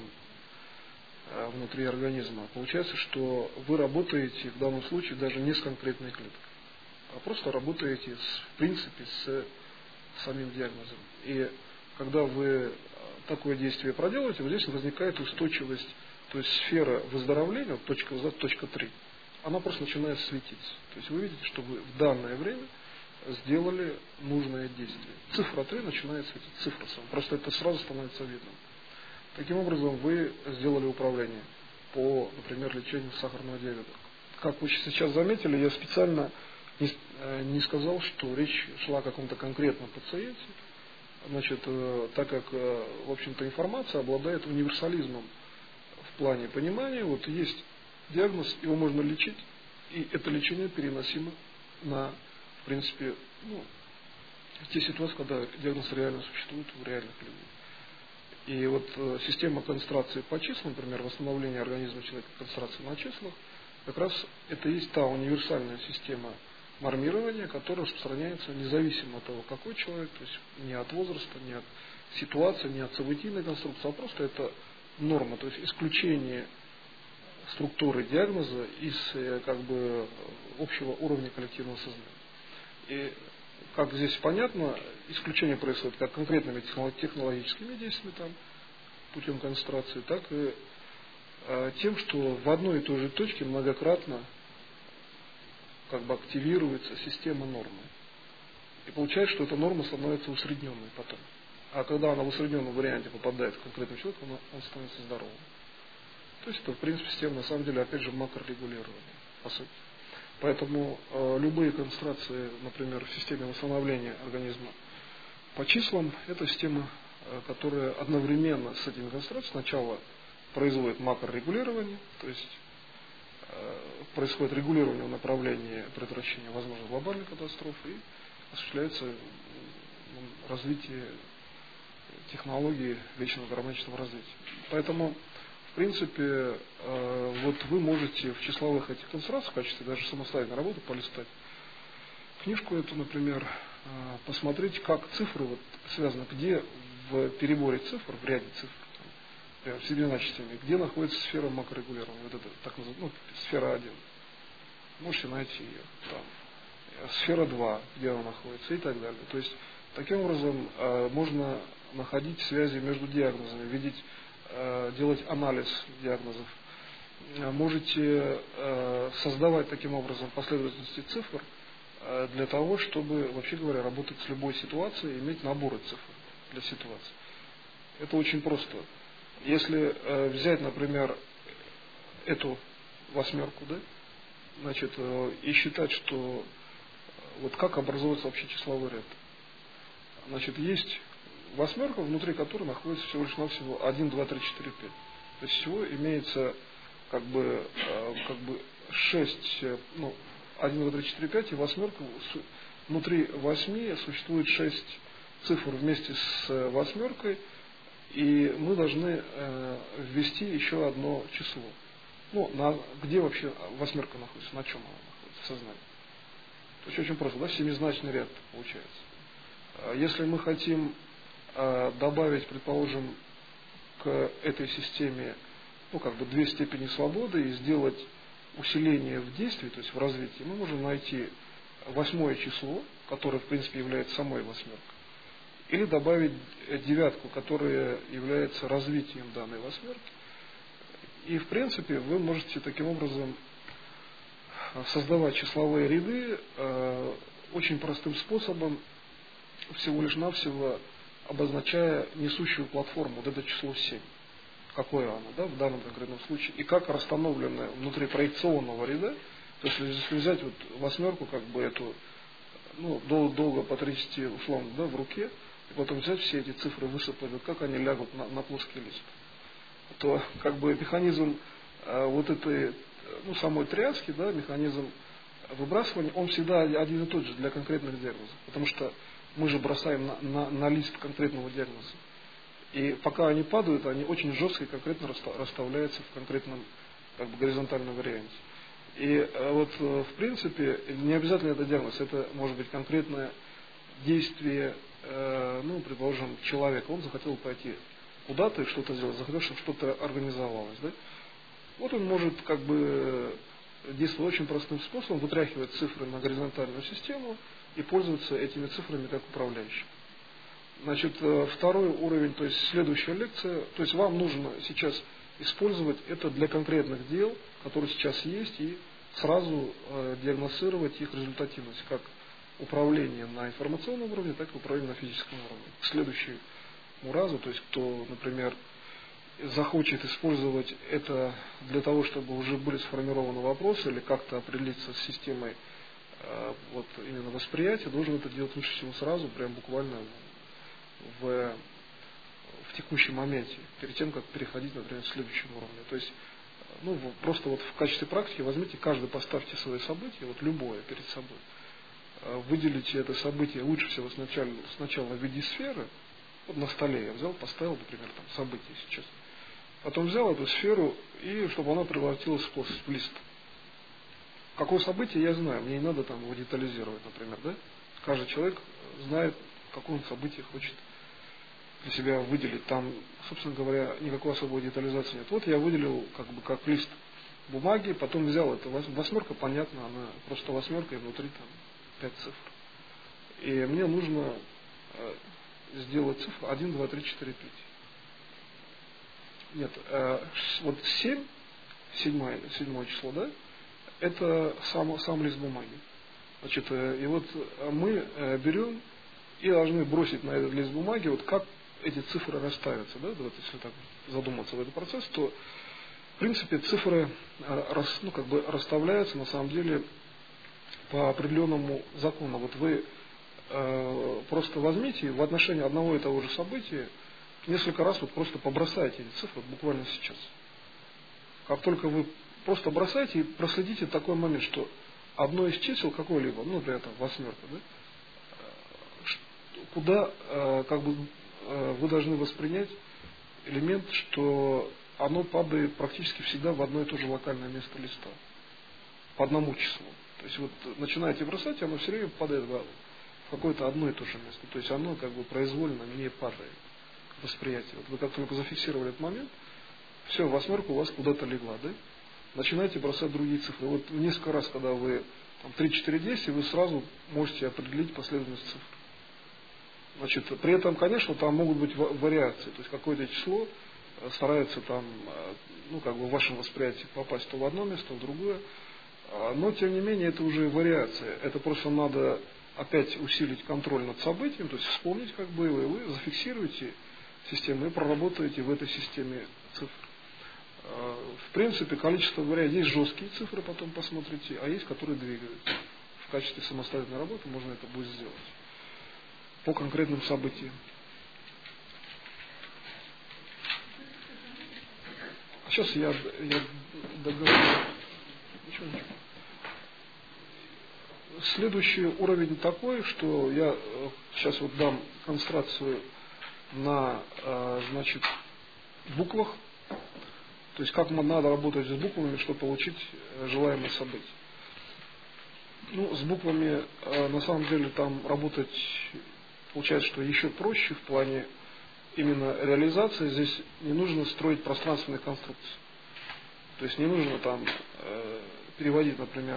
внутри организма. Получается, что вы работаете в данном случае даже не с конкретной клеткой, а просто работаете с, в принципе с самим диагнозом. И когда вы такое действие проделаете, вот здесь возникает устойчивость, то есть сфера выздоровления, вот точка, точка три, она просто начинает светиться. То есть вы видите, что вы в данное время сделали нужное действие. Цифра три начинает светить, цифра сама. Просто это сразу становится видно. Таким образом, вы сделали управление по, например, лечению сахарного диабета. Как вы сейчас заметили, я специально не, не сказал, что речь шла о каком-то конкретном пациенте. Значит, так как, в общем-то, информация обладает универсализмом в плане понимания, вот есть диагноз, его можно лечить, и это лечение переносимо на, в принципе, ну, те ситуации, когда диагноз реально существует у реальных людей. И вот э, система концентрации по числам, например, восстановление организма человека концентрации на числах, как раз это и есть та универсальная система нормирования, которая распространяется независимо от того, какой человек, то есть не от возраста, не от ситуации, не от событийной конструкции, а просто это норма, то есть исключение структуры диагноза из э, как бы общего уровня коллективного сознания. И как здесь понятно, исключение происходит как конкретными технологическими действиями, там, путем концентрации, так и э, тем, что в одной и той же точке многократно как бы активируется система нормы. И получается, что эта норма становится усредненной потом. А когда она в усредненном варианте попадает в конкретный человек, он, он становится здоровым. То есть это, в принципе, система, на самом деле, опять же, макрорегулирования, по сути. Поэтому э, любые концентрации, например, в системе восстановления организма по числам, это система, э, которая одновременно с этими концентрациями сначала производит макрорегулирование, то есть э, происходит регулирование в направлении предотвращения возможной глобальной катастрофы и осуществляется э, развитие технологии вечного гармоничного развития. Поэтому, в принципе, э, вот вы можете в числовых этих концентрациях в качестве даже самостоятельной работы полистать книжку эту, например, э, посмотреть, как цифры вот, связаны, где в переборе цифр, в ряде цифр, там, например, Фибоначчи, где находится сфера макрорегулирования, вот это так называемая, ну, сфера один. Можете найти ее там. Сфера два, где она находится и так далее. То есть, таким образом, э, можно находить связи между диагнозами, видеть, э, делать анализ диагнозов. Можете э, создавать таким образом последовательности цифр э, для того, чтобы, вообще говоря, работать с любой ситуацией и иметь наборы цифр для ситуации. Это очень просто. Если э, взять, например, эту восьмерку, да, значит, э, и считать, что вот как образуется вообще числовой ряд. Значит, есть восьмерка, внутри которой находится всего лишь навсего один, два, три, четыре, пять. То есть всего имеется как бы, э, как бы шесть, ну, один, два, три, четыре, пять, и восьмерка, внутри восьми существует шесть цифр вместе с восьмеркой, и мы должны э, ввести еще одно число. Ну, на, где вообще восьмерка находится, на чем она находится в сознании. То есть очень просто, да, семизначный ряд получается. Если мы хотим э, добавить, предположим, к этой системе, ну, как бы две степени свободы и сделать усиление в действии, то есть в развитии, мы можем найти восьмое число, которое, в принципе, является самой восьмеркой, или добавить девятку, которая является развитием данной восьмерки. И, в принципе, вы можете таким образом создавать числовые ряды э, очень простым способом, всего лишь навсего обозначая несущую платформу, вот это число семь. Какое оно, да, в данном конкретном случае, и как расстановленное внутри проекционного ряда. То есть, если взять вот восьмерку, как бы эту, ну, долго, долго потрясти условно, да, в руке, и потом взять все эти цифры, высыпать, вот как они лягут на, на плоский лист, то как бы механизм э, вот этой, ну, самой тряски, да, механизм выбрасывания, он всегда один и тот же для конкретных диагнозов, потому что мы же бросаем на, на, на лист конкретного диагноза. И пока они падают, они очень жестко и конкретно расставляются в конкретном, как бы, горизонтальном варианте. И э, вот, э, в принципе, не обязательно это диагноз, это может быть конкретное действие, э, ну, предположим, человека. Он захотел пойти куда-то и что-то сделать, захотел, чтобы что-то организовалось. Да? Вот он может, как бы, действовать очень простым способом, вытряхивать цифры на горизонтальную систему и пользоваться этими цифрами как управляющим. Значит, второй уровень, то есть следующая лекция, то есть вам нужно сейчас использовать это для конкретных дел, которые сейчас есть, и сразу э, диагностировать их результативность, как управление на информационном уровне, так и управление на физическом уровне. К следующему разу, то есть кто, например, захочет использовать это для того, чтобы уже были сформированы вопросы или как-то определиться с системой э, вот, именно восприятия, должен это делать лучше всего сразу, прям буквально в, в текущем моменте, перед тем, как переходить, например, к следующему уровню. То есть, ну, просто вот в качестве практики возьмите, каждый поставьте свои события, вот любое перед собой. Выделите это событие лучше всего сначала, сначала в виде сферы, вот на столе я взял, поставил, например, там событие сейчас. Потом взял эту сферу, и чтобы она превратилась в плоскость, в лист. Какое событие, я знаю, мне не надо там его детализировать, например, да? Каждый человек знает, какое он событие хочет для себя выделить. Там, собственно говоря, никакой особой детализации нет. Вот я выделил как бы как лист бумаги, потом взял эту восьмерка, понятно, она просто восьмерка, и внутри там пять цифр. И мне нужно э, сделать цифру один, два, три, четыре, пять. Нет, э, вот семь, седьмое, седьмое число, да, это сам, сам лист бумаги. Значит, э, и вот мы э, берем и должны бросить на этот лист бумаги, вот как эти цифры расставятся, да, вот если так задуматься в этот процесс, то принципе, цифры рас, ну, как бы расставляются на самом деле по определенному закону. Вот вы э, просто возьмите в отношении одного и того же события несколько раз вот просто побросайте эти цифры вот буквально сейчас. Как только вы просто бросаете и проследите такой момент, что одно из чисел какое-либо, ну, например, там, восьмерка, да, куда э, как бы э, вы должны воспринять элемент, что оно падает практически всегда в одно и то же локальное место листа. По одному числу. То есть вот начинаете бросать, и оно все время падает в какое-то одно и то же место. То есть оно как бы произвольно не падает к восприятию. Вот вы как только зафиксировали этот момент, все, восьмерка у вас куда-то легла, да? Начинаете бросать другие цифры. Вот несколько раз, когда вы там, три-четыре действия, вы сразу можете определить последовательность цифр. Значит, при этом, конечно, там могут быть вариации. То есть какое-то число старается там, ну, как бы в вашем восприятии попасть то в одно место, то в другое. Но, тем не менее, это уже вариация. Это просто надо опять усилить контроль над событием, то есть вспомнить, как было, и вы зафиксируете систему и проработаете в этой системе цифр. В принципе, количество вариаций, есть жесткие цифры, потом посмотрите, а есть, которые двигаются. В качестве самостоятельной работы можно это будет сделать по конкретным событиям. А сейчас я, я договорю. Ничего, ничего. Следующий уровень такой, что я сейчас вот дам концентрацию на, значит, буквах. То есть как надо работать с буквами, чтобы получить желаемое событие. Ну, с буквами на самом деле там работать получается, что еще проще в плане именно реализации. Здесь не нужно строить пространственные конструкции. То есть не нужно там э, переводить, например,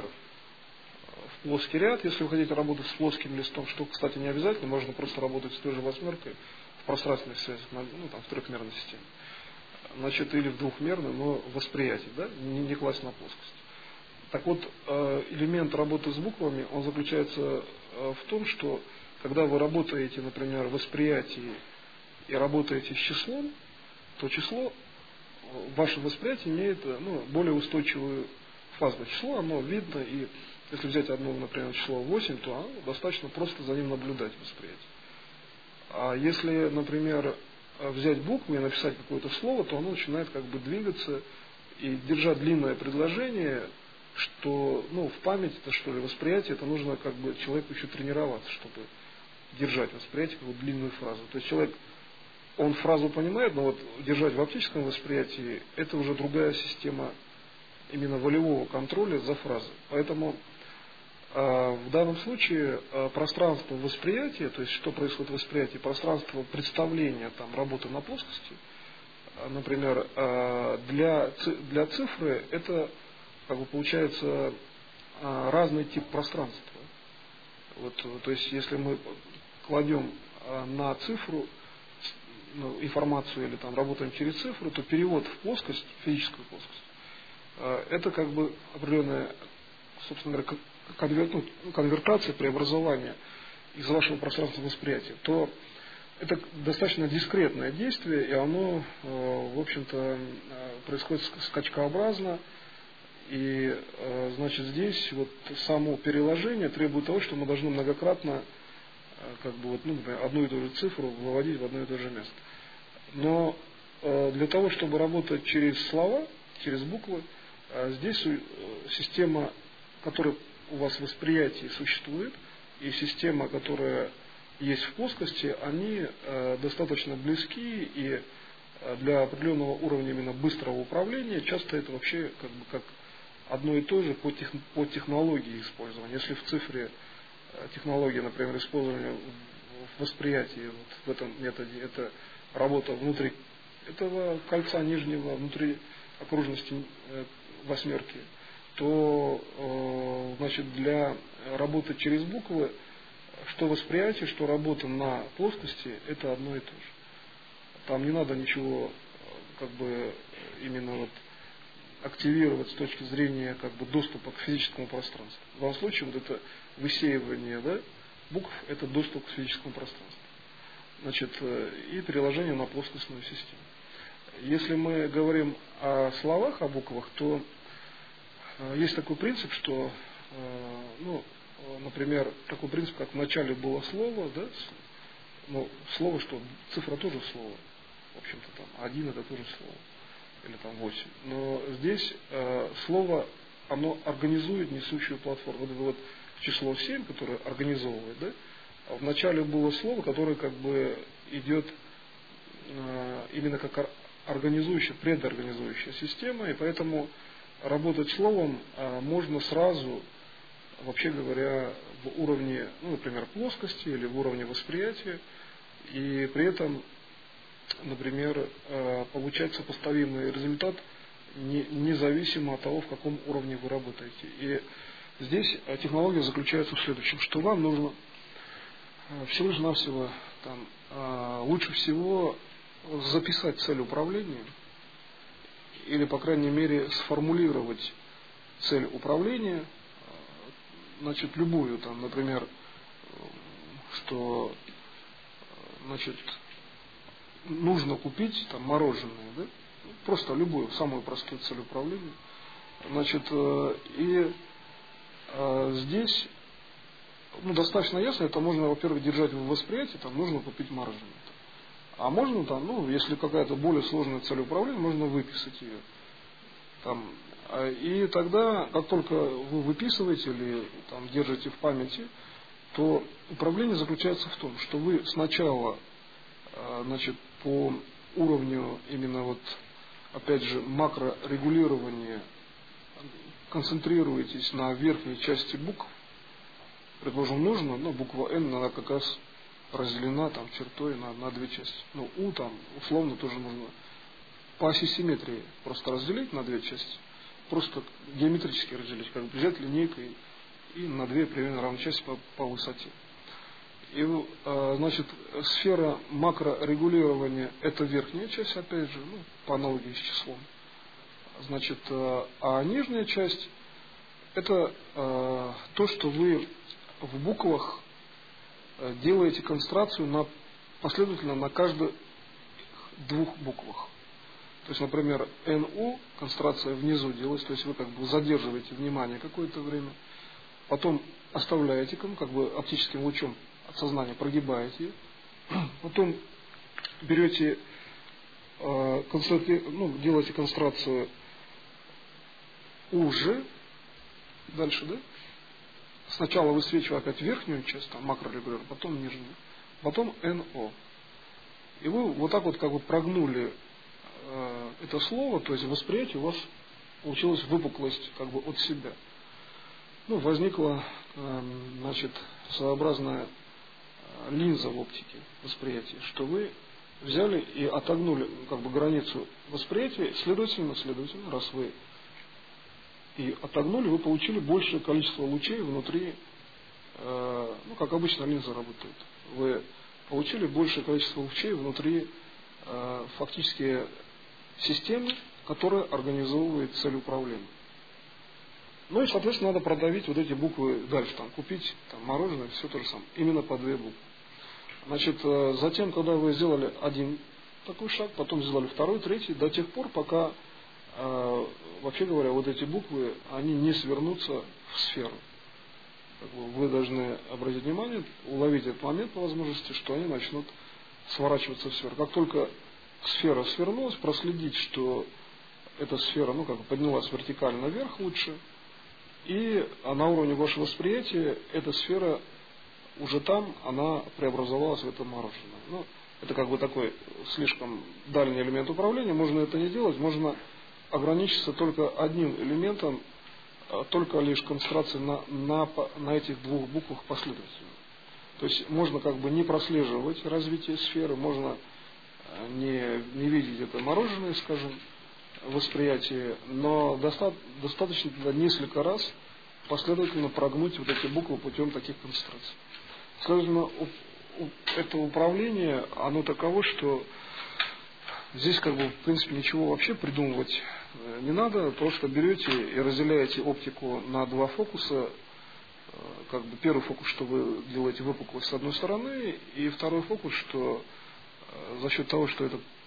в плоский ряд, если вы хотите работать с плоским листом, что, кстати, не обязательно, можно просто работать с той же восьмеркой в пространственных связях, ну, там, в трехмерной системе. Значит, или в двухмерной, но восприятие, да, не, не класть на плоскость. Так вот, э, элемент работы с буквами, он заключается э, в том, что когда вы работаете, например, в восприятии и работаете с числом, то число, ваше восприятие имеет, ну, более устойчивую фазу. Число, оно видно, и если взять одно, например, число восемь, то оно достаточно просто за ним наблюдать восприятие. А если, например, взять буквы и написать какое-то слово, то оно начинает как бы двигаться и держать длинное предложение, что, ну, в памяти, это что ли, восприятие, это нужно как бы человеку еще тренироваться, чтобы держать восприятие, как бы длинную фразу. То есть человек, он фразу понимает, но вот держать в оптическом восприятии, это уже другая система именно волевого контроля за фразой. Поэтому э, в данном случае э, пространство восприятия, то есть что происходит в восприятии, пространство представления там, работы на плоскости, э, например, э, для, для цифры это как бы получается э, разный тип пространства. Вот, то есть если мы кладем э, на цифру ну, информацию или там работаем через цифру, то перевод в плоскость, физическую плоскость, это как бы определенная, собственно говоря, конвер, ну, конвертация, преобразование из вашего пространства восприятия, то это достаточно дискретное действие, и оно, в общем-то, происходит скачкообразно, и, значит, здесь вот само переложение требует того, что мы должны многократно, как бы, вот, ну, например, одну и ту же цифру выводить в одно и то же место. Но для того, чтобы работать через слова, через буквы, здесь система, которая у вас в восприятии существует, и система, которая есть в плоскости, они достаточно близки, и для определенного уровня именно быстрого управления часто это вообще как бы как одно и то же по, тех, по технологии использования. Если в цифре технология, например, использования в восприятии, вот в этом методе, это работа внутри этого кольца нижнего, внутри окружности восьмерки, то, значит, для работы через буквы, что восприятие, что работа на плоскости, это одно и то же. Там не надо ничего, как бы, именно вот активировать с точки зрения, как бы, доступа к физическому пространству. В данном случае вот это высеивание, да, букв, это доступ к физическому пространству. Значит, и переложение на плоскостную систему. Если мы говорим о словах, о буквах, то есть такой принцип, что, ну, например, такой принцип, как в начале было слово, да, ну, слово, что цифра тоже слово, в общем-то там один это тоже слово, или там восемь. Но здесь э, слово, оно организует несущую платформу. Вот это вот число семь, которое организовывает, да, а в начале было слово, которое как бы идет э, именно как организующая, предорганизующая система, и поэтому работать словом э, можно сразу, вообще говоря, в уровне, ну, например, плоскости или в уровне восприятия, и при этом, например, получать сопоставимый результат независимо от того, в каком уровне вы работаете. И здесь технология заключается в следующем, что вам нужно всего лишь навсего там, лучше всего записать цель управления, или, по крайней мере, сформулировать цель управления, значит, любую, там, например, что, значит, нужно купить там мороженое, да? Просто любую, самую простую цель управления. Значит, и э, здесь, ну, достаточно ясно, это можно, во-первых, держать в восприятии, там, нужно купить мороженое. А можно там, ну, если какая-то более сложная цель управления, можно выписать ее. Там, и тогда, как только вы выписываете или там, держите в памяти, то управление заключается в том, что вы сначала, значит, по уровню именно вот, опять же, макрорегулирования концентрируетесь на верхней части букв. Предположим, нужно, ну, буква Н, она как раз разделена там чертой на, на две части. Ну, У там условно тоже нужно по оси симметрии просто разделить на две части. Просто геометрически разделить, как бы взять линейкой и на две примерно равные части по, по высоте. И, значит, сфера макрорегулирования – это верхняя часть, опять же, ну, по аналогии с числом. Значит, а нижняя часть – это то, что вы в буквах делаете концентрацию на, последовательно на каждых двух буквах. То есть, например, эн у, концентрация внизу делается, то есть вы как бы задерживаете внимание какое-то время, потом оставляете, как бы оптическим лучом от сознания прогибаете, потом берете, э, ну, делаете концентрацию уже, дальше, да? Сначала высвечивая опять верхнюю часть, там, макрорегулярно, потом нижнюю, потом эн о. И вы вот так вот как бы прогнули э, это слово, то есть восприятие у вас получилась выпуклость как бы от себя. Ну, возникла, э, значит, своеобразная э, линза в оптике восприятия, что вы взяли и отогнули как бы границу восприятия, следовательно, следовательно, раз вы и отогнули, вы получили большее количество лучей внутри, э, ну, как обычно линза работает. Вы получили большее количество лучей внутри э, фактически системы, которая организовывает цель управления. Ну и, соответственно, надо продавить вот эти буквы дальше, там, купить там, мороженое, все то же самое, именно по две буквы. Значит, э, затем, когда вы сделали один такой шаг, потом сделали второй, третий, до тех пор, пока, э, вообще говоря, вот эти буквы, они не свернутся в сферу. Вы должны обратить внимание, уловить этот момент по возможности, что они начнут сворачиваться в сферу. Как только сфера свернулась, проследить, что эта сфера, ну, как бы поднялась вертикально вверх лучше, и на уровне вашего восприятия эта сфера уже там, она преобразовалась в это мороженое. Ну, это как бы такой слишком дальний элемент управления, можно это не делать, можно ограничиться только одним элементом, только лишь концентрацией на, на, на этих двух буквах последовательно. То есть можно как бы не прослеживать развитие сферы, можно не, не видеть это мороженое, скажем, восприятие, но доста, достаточно несколько раз последовательно прогнуть вот эти буквы путем таких концентраций. Следовательно, у, у, это управление, оно таково, что здесь как бы в принципе ничего вообще придумывать не надо, просто берете и разделяете оптику на два фокуса. Как бы первый фокус, что вы делаете выпуклость с одной стороны, и второй фокус, что за счет того, что этот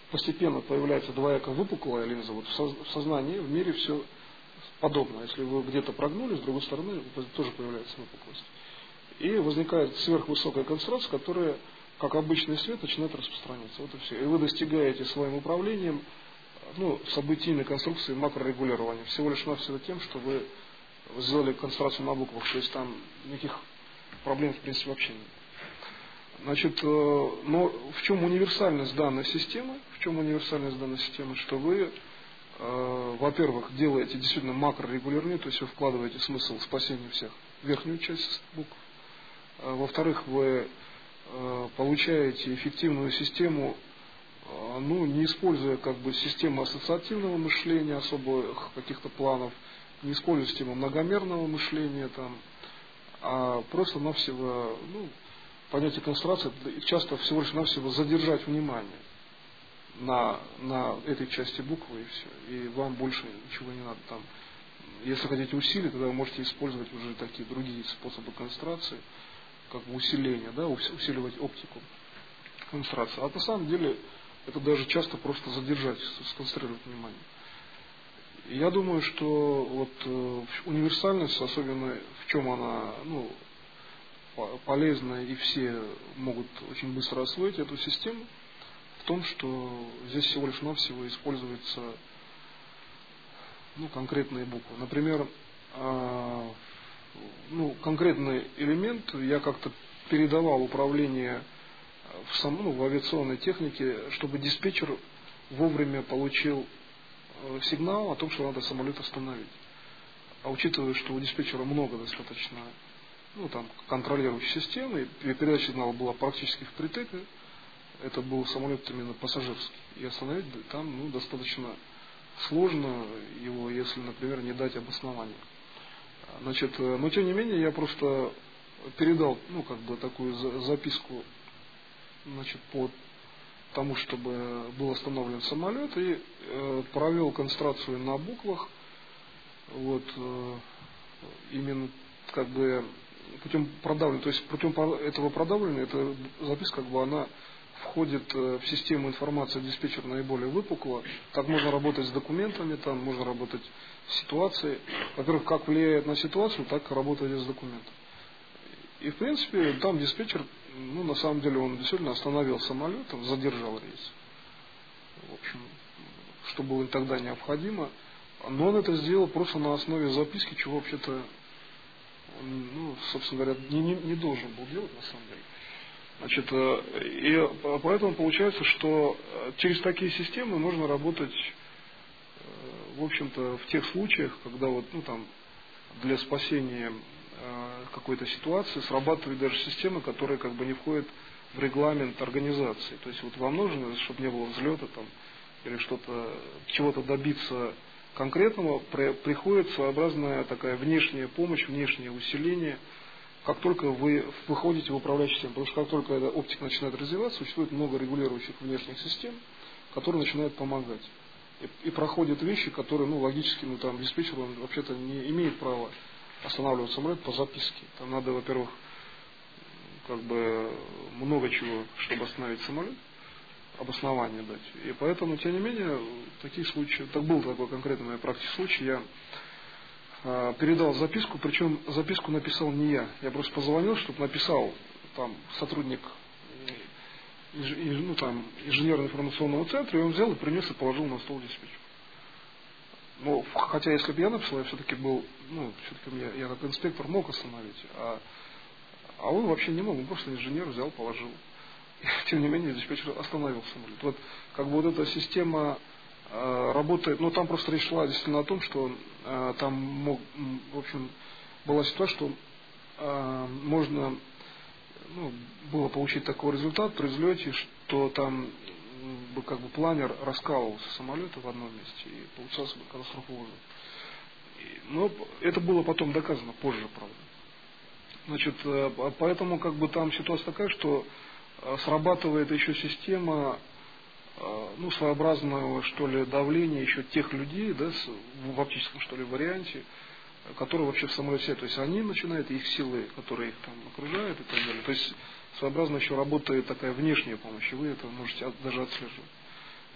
постепенно появляется двояко выпуклая линза, вот в сознании, в мире все подобно. Если вы где-то прогнули, с другой стороны тоже появляется выпуклость. И возникает сверхвысокая концентрация, которая, как обычный свет, начинает распространяться. Вот и все. И вы достигаете своим управлением, ну, событийной конструкции макрорегулирования. Всего лишь навсего тем, что вы сделали концентрацию на буквах. То есть там никаких проблем в принципе вообще нет. Значит, но в чем универсальность данной системы? В чем универсальность данной системы? Что вы, э, во-первых, делаете действительно макрорегулирование, то есть вы вкладываете смысл спасения всех в верхнюю часть букв. А, во-вторых, вы э, получаете эффективную систему, э, ну, не используя как бы систему ассоциативного мышления, особых каких-то планов, не используя систему многомерного мышления, там, а просто-навсего, ну, понятие концентрации часто всего лишь навсего задержать внимание на, на этой части буквы и все. И вам больше ничего не надо. Там, если хотите усилить, тогда вы можете использовать уже такие другие способы концентрации, как бы усиление, да, усиливать оптику концентрации. А на самом деле это даже часто просто задержать, сконцентрировать внимание. И я думаю, что вот э, универсальность, особенно в чем она, ну, полезно и все могут очень быстро освоить эту систему, в том, что здесь всего лишь навсего используются, ну, конкретные буквы. Например, э, ну, конкретный элемент я как-то передавал управление в, сам, ну, в авиационной технике, чтобы диспетчер вовремя получил э, сигнал о том, что надо самолет остановить. А учитывая, что у диспетчера много достаточно, ну, там, контролирующей системы, и передача сигнала была практически впритык, это был самолет именно пассажирский. И остановить там, ну, достаточно сложно его, если, например, не дать обоснования. Значит, но тем не менее, я просто передал, ну, как бы такую записку, значит, по тому, чтобы был остановлен самолет, и э, провел концентрацию на буквах, вот, э, именно, как бы, путем продавления, то есть путем этого продавления, эта записка, как бы, она входит в систему информации диспетчера наиболее выпукло. Так можно работать с документами, там можно работать с ситуацией. Во-первых, как влияет на ситуацию, так работает и с документом. И в принципе, там диспетчер, ну, на самом деле, он действительно остановил самолет, задержал рейс. В общем, что было тогда необходимо. Но он это сделал просто на основе записки, чего вообще-то он, ну, собственно говоря, не, не, не должен был делать на самом деле. Значит, и поэтому получается, что через такие системы можно работать, в общем-то, в тех случаях, когда вот, ну, там, для спасения какой-то ситуации срабатывает даже система, которая как бы не входит в регламент организации. То есть вот вам нужно, чтобы не было взлета там, или что-то, чего-то добиться конкретного, приходит своеобразная такая внешняя помощь, внешнее усиление, как только вы выходите в управляющую систему. Потому что как только эта оптика начинает развиваться, существует много регулирующих внешних систем, которые начинают помогать. И, и проходят вещи, которые, ну, логически, ну, там, диспетчер, он вообще-то не имеет права останавливать самолет по записке. Там надо, во-первых, как бы много чего, чтобы остановить самолет, обоснование дать. И поэтому, тем не менее, в таких случаях, так был такой конкретный в моей практике случай, я э, передал записку, причем записку написал не я. Я просто позвонил, чтобы написал там сотрудник инж, инж, ну, там, инженерно-информационного центра, и он взял и принес и положил на стол диспетчера. Ну, хотя, если бы я написал, я все-таки был, ну, все-таки я, я как инспектор мог остановить, а, а он вообще не мог, он просто инженер взял, положил. И, тем не менее, диспетчер остановил самолет. Вот, как бы, вот эта система э, работает, но там просто речь шла действительно о том, что э, там мог, в общем, была ситуация, что э, можно, ну, было получить такой результат при взлете, что там как бы планер раскалывался самолета в одном месте, и получался бы катастрофоза. Но это было потом доказано, позже, правда. Значит, поэтому как бы там ситуация такая, что срабатывает еще система, ну, своеобразного, что ли, давления еще тех людей, да, в оптическом, что ли, варианте, которые вообще в самолете, то есть они начинают, их силы, которые их там окружают и так далее. То есть своеобразно еще работает такая внешняя помощь, и вы это можете даже отслеживать.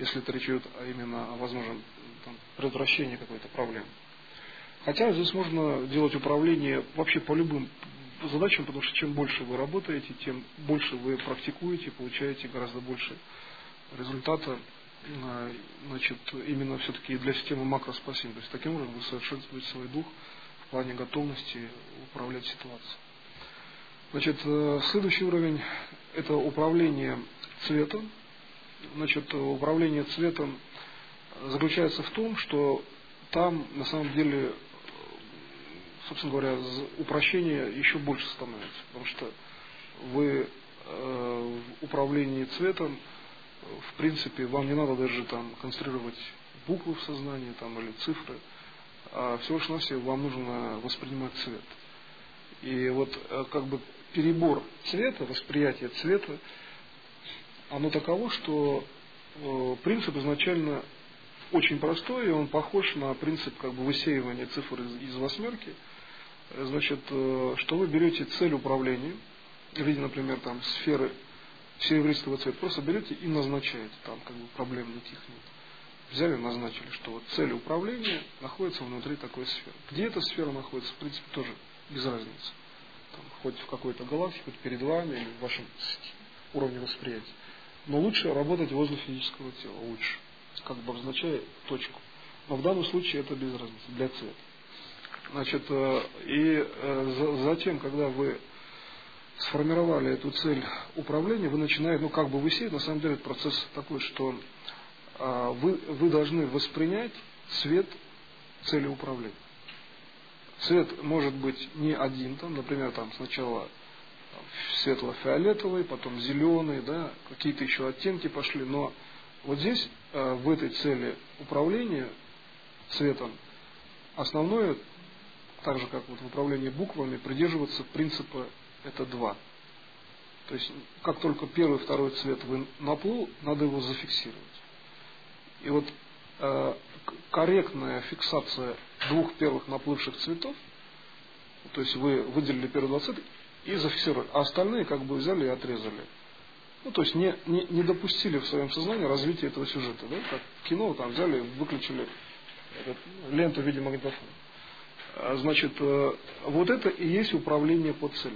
если это речь идет именно о возможном там, предотвращении какой-то проблемы. Хотя здесь можно делать управление вообще по любым задачам, потому что чем больше вы работаете, тем больше вы практикуете, получаете гораздо больше результата, значит, именно все-таки для системы макроспасения. То есть таким образом вы совершенствуете свой дух в плане готовности управлять ситуацией. Значит, следующий уровень – это управление цветом. Значит, управление цветом заключается в том, что там на самом деле, собственно говоря, упрощение еще больше становится, потому что вы э, в управлении цветом, в принципе, вам не надо даже там конструировать буквы в сознании там, или цифры, а всего лишь навсего вам нужно воспринимать цвет. И вот э, как бы перебор цвета, восприятие цвета, оно таково, что э, принцип изначально очень простой, и он похож на принцип как бы высеивания цифр из, из восьмерки. Значит, э, что вы берете цель управления, в виде, например, там, сферы серебристого цвета, просто берете и назначаете, там как бы проблем никаких нет. Взяли, назначили, что вот цель управления находится внутри такой сферы. Где эта сфера находится, в принципе, тоже без разницы. Там, хоть в какой-то галактике, хоть перед вами, или в вашем уровне восприятия. Но лучше работать возле физического тела, лучше, как бы обозначая точку. Но в данном случае это без разницы, для цвета. Значит, и затем, когда вы сформировали эту цель управления, вы начинаете, ну как бы высеять, на самом деле процесс такой, что вы, вы должны воспринять цвет цели управления. Цвет может быть не один, там, например, там сначала светло-фиолетовый, потом зеленый, да, какие-то еще оттенки пошли, но вот здесь, в этой цели управления цветом, основное, так же как вот в управлении буквами, придерживаться принципа это два. То есть, как только первый, второй цвет вы наплыл, надо его зафиксировать. И вот э, корректная фиксация двух первых наплывших цветов, то есть вы выделили первые два цвета и зафиксировали, а остальные как бы взяли и отрезали. Ну, то есть не, не, не допустили в своем сознании развития этого сюжета. Да? Как в кино там взяли, выключили этот, ленту в виде магнитофона. Значит, э, вот это и есть управление по цели.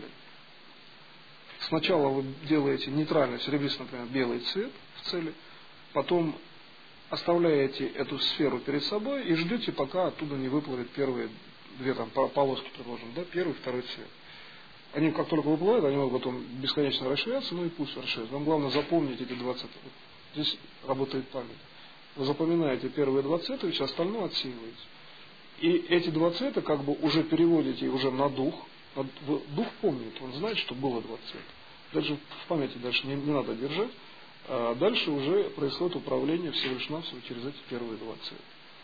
Сначала вы делаете нейтральный, серебристый, например, белый цвет в цели, потом оставляете эту сферу перед собой и ждете, пока оттуда не выплывет первые две там, полоски, предложим, да, первый, второй цвет. Они как только выплывают, они могут потом бесконечно расширяться, ну и пусть расширяются. Вам главное запомнить эти два цвета. Вот здесь работает память. Вы запоминаете первые два цвета, и все остальное отсеиваете. И эти два цвета как бы уже переводите уже на дух. Дух помнит, он знает, что было два цвета. Даже в памяти дальше не, не надо держать. А дальше уже происходит управление всего лишь навсего через эти первые два цвета.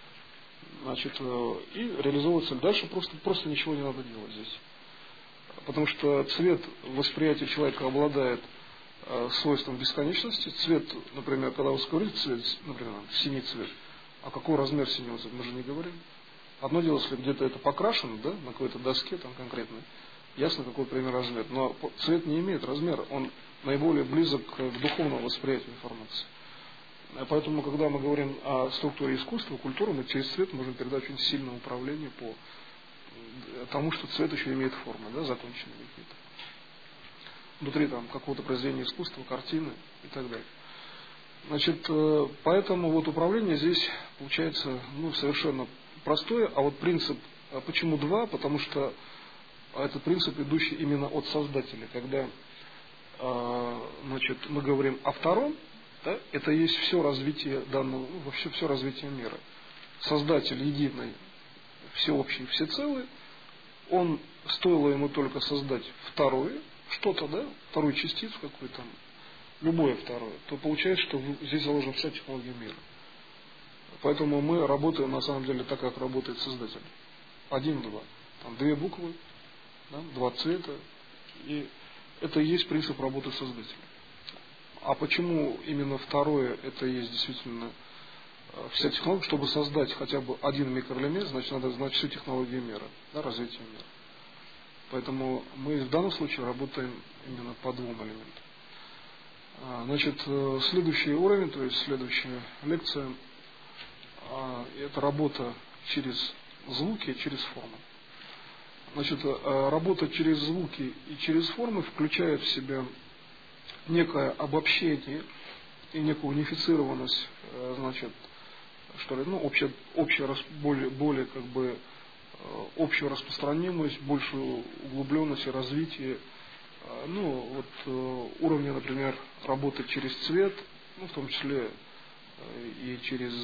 Значит, и реализовывается. Дальше просто, просто ничего не надо делать здесь. Потому что цвет восприятия человека обладает э, свойством бесконечности. Цвет, например, когда вы говорите цвет, например, синий цвет, а какой размер синего цвета, мы же не говорим. Одно дело, если где-то это покрашено, да, на какой-то доске там конкретно, ясно, какой пример размер. Но цвет не имеет размера, он наиболее близок к духовному восприятию информации. Поэтому, когда мы говорим о структуре искусства, культуры, мы через цвет можем передать очень сильное управление по тому, что цвет еще имеет формы, да, законченные какие-то. Внутри там какого-то произведения искусства, картины и так далее. Значит, поэтому вот управление здесь получается, ну, совершенно простое, а вот принцип, почему два? Потому что это принцип, идущий именно от Создателя. Когда, значит, мы говорим о втором, да, это есть все развитие данного, ну, вообще все развитие мира. Создатель единый, всеобщий, всецелый, он, стоило ему только создать второе, что-то, да, вторую частицу какую-то, любое второе, то получается, что здесь заложена вся технология мира. Поэтому мы работаем, на самом деле, так, как работает Создатель. Один-два. Там две буквы, да, два цвета. И это и есть принцип работы Создателя. А почему именно второе, это и есть действительно вся технология, чтобы создать хотя бы один микроэлемент, значит, надо знать всю технологию мира, да, развитие мира. Поэтому мы в данном случае работаем именно по двум элементам. Значит, следующий уровень, то есть следующая лекция, это работа через звуки, через формы. Значит, работа через звуки и через формы включает в себя некое обобщение и некую унифицированность, значит, что ли, ну, общая, общая более, более как бы общую распространенность, большую углубленность и развитие, ну, вот уровня, например, работы через цвет, ну, в том числе и через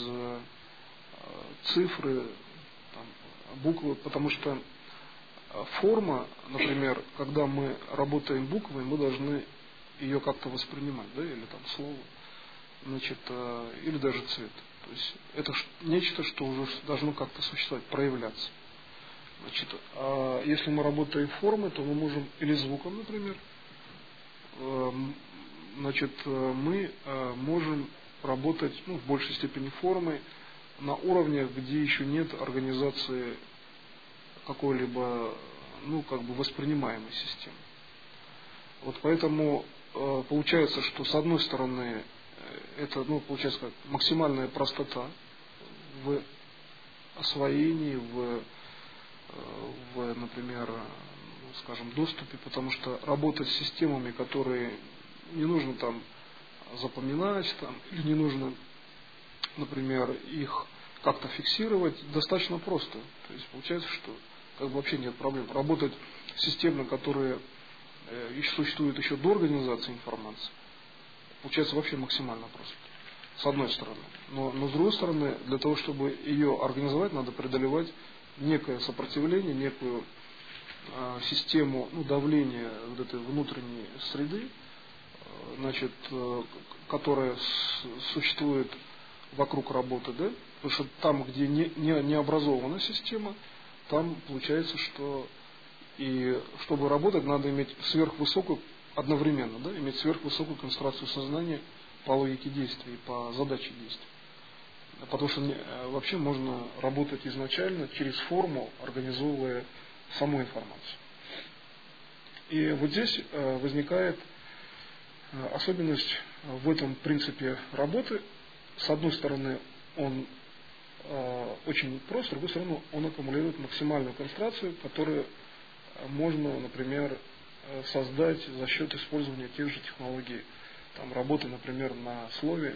цифры, там, буквы, потому что форма, например, когда мы работаем буквой, мы должны ее как-то воспринимать, да, или там слово, значит, или даже цвет. То есть это нечто, что уже должно как-то существовать, проявляться. Значит, а если мы работаем формой, то мы можем, или звуком, например, значит, мы можем работать, ну, в большей степени формой на уровнях, где еще нет организации какой-либо, ну, как бы воспринимаемой системы. Вот поэтому получается, что с одной стороны это, ну, получается как максимальная простота в освоении, в, в, например, ну, скажем, доступе, потому что работать с системами, которые не нужно там запоминать, там, или не нужно, например, их как-то фиксировать, достаточно просто. То есть получается, что как бы вообще нет проблем. Работать с системами, которые э, еще существуют еще до организации информации, получается вообще максимально просто. С одной стороны. Но, но с другой стороны, для того, чтобы ее организовать, надо преодолевать некое сопротивление, некую э, систему, ну, давления вот этой внутренней среды, э, значит, э, которая с, существует вокруг работы, да? Потому что там, где не, не, не образована система, там получается, что и чтобы работать, надо иметь сверхвысокую, одновременно, да, иметь сверхвысокую концентрацию сознания по логике действий, по задаче действий. Потому что вообще можно работать изначально через форму, организовывая саму информацию. И вот здесь возникает особенность в этом принципе работы. С одной стороны, он э, очень прост, с другой стороны, он аккумулирует максимальную концентрацию, которую можно, например, создать за счет использования тех же технологий, там, работы, например, на слове,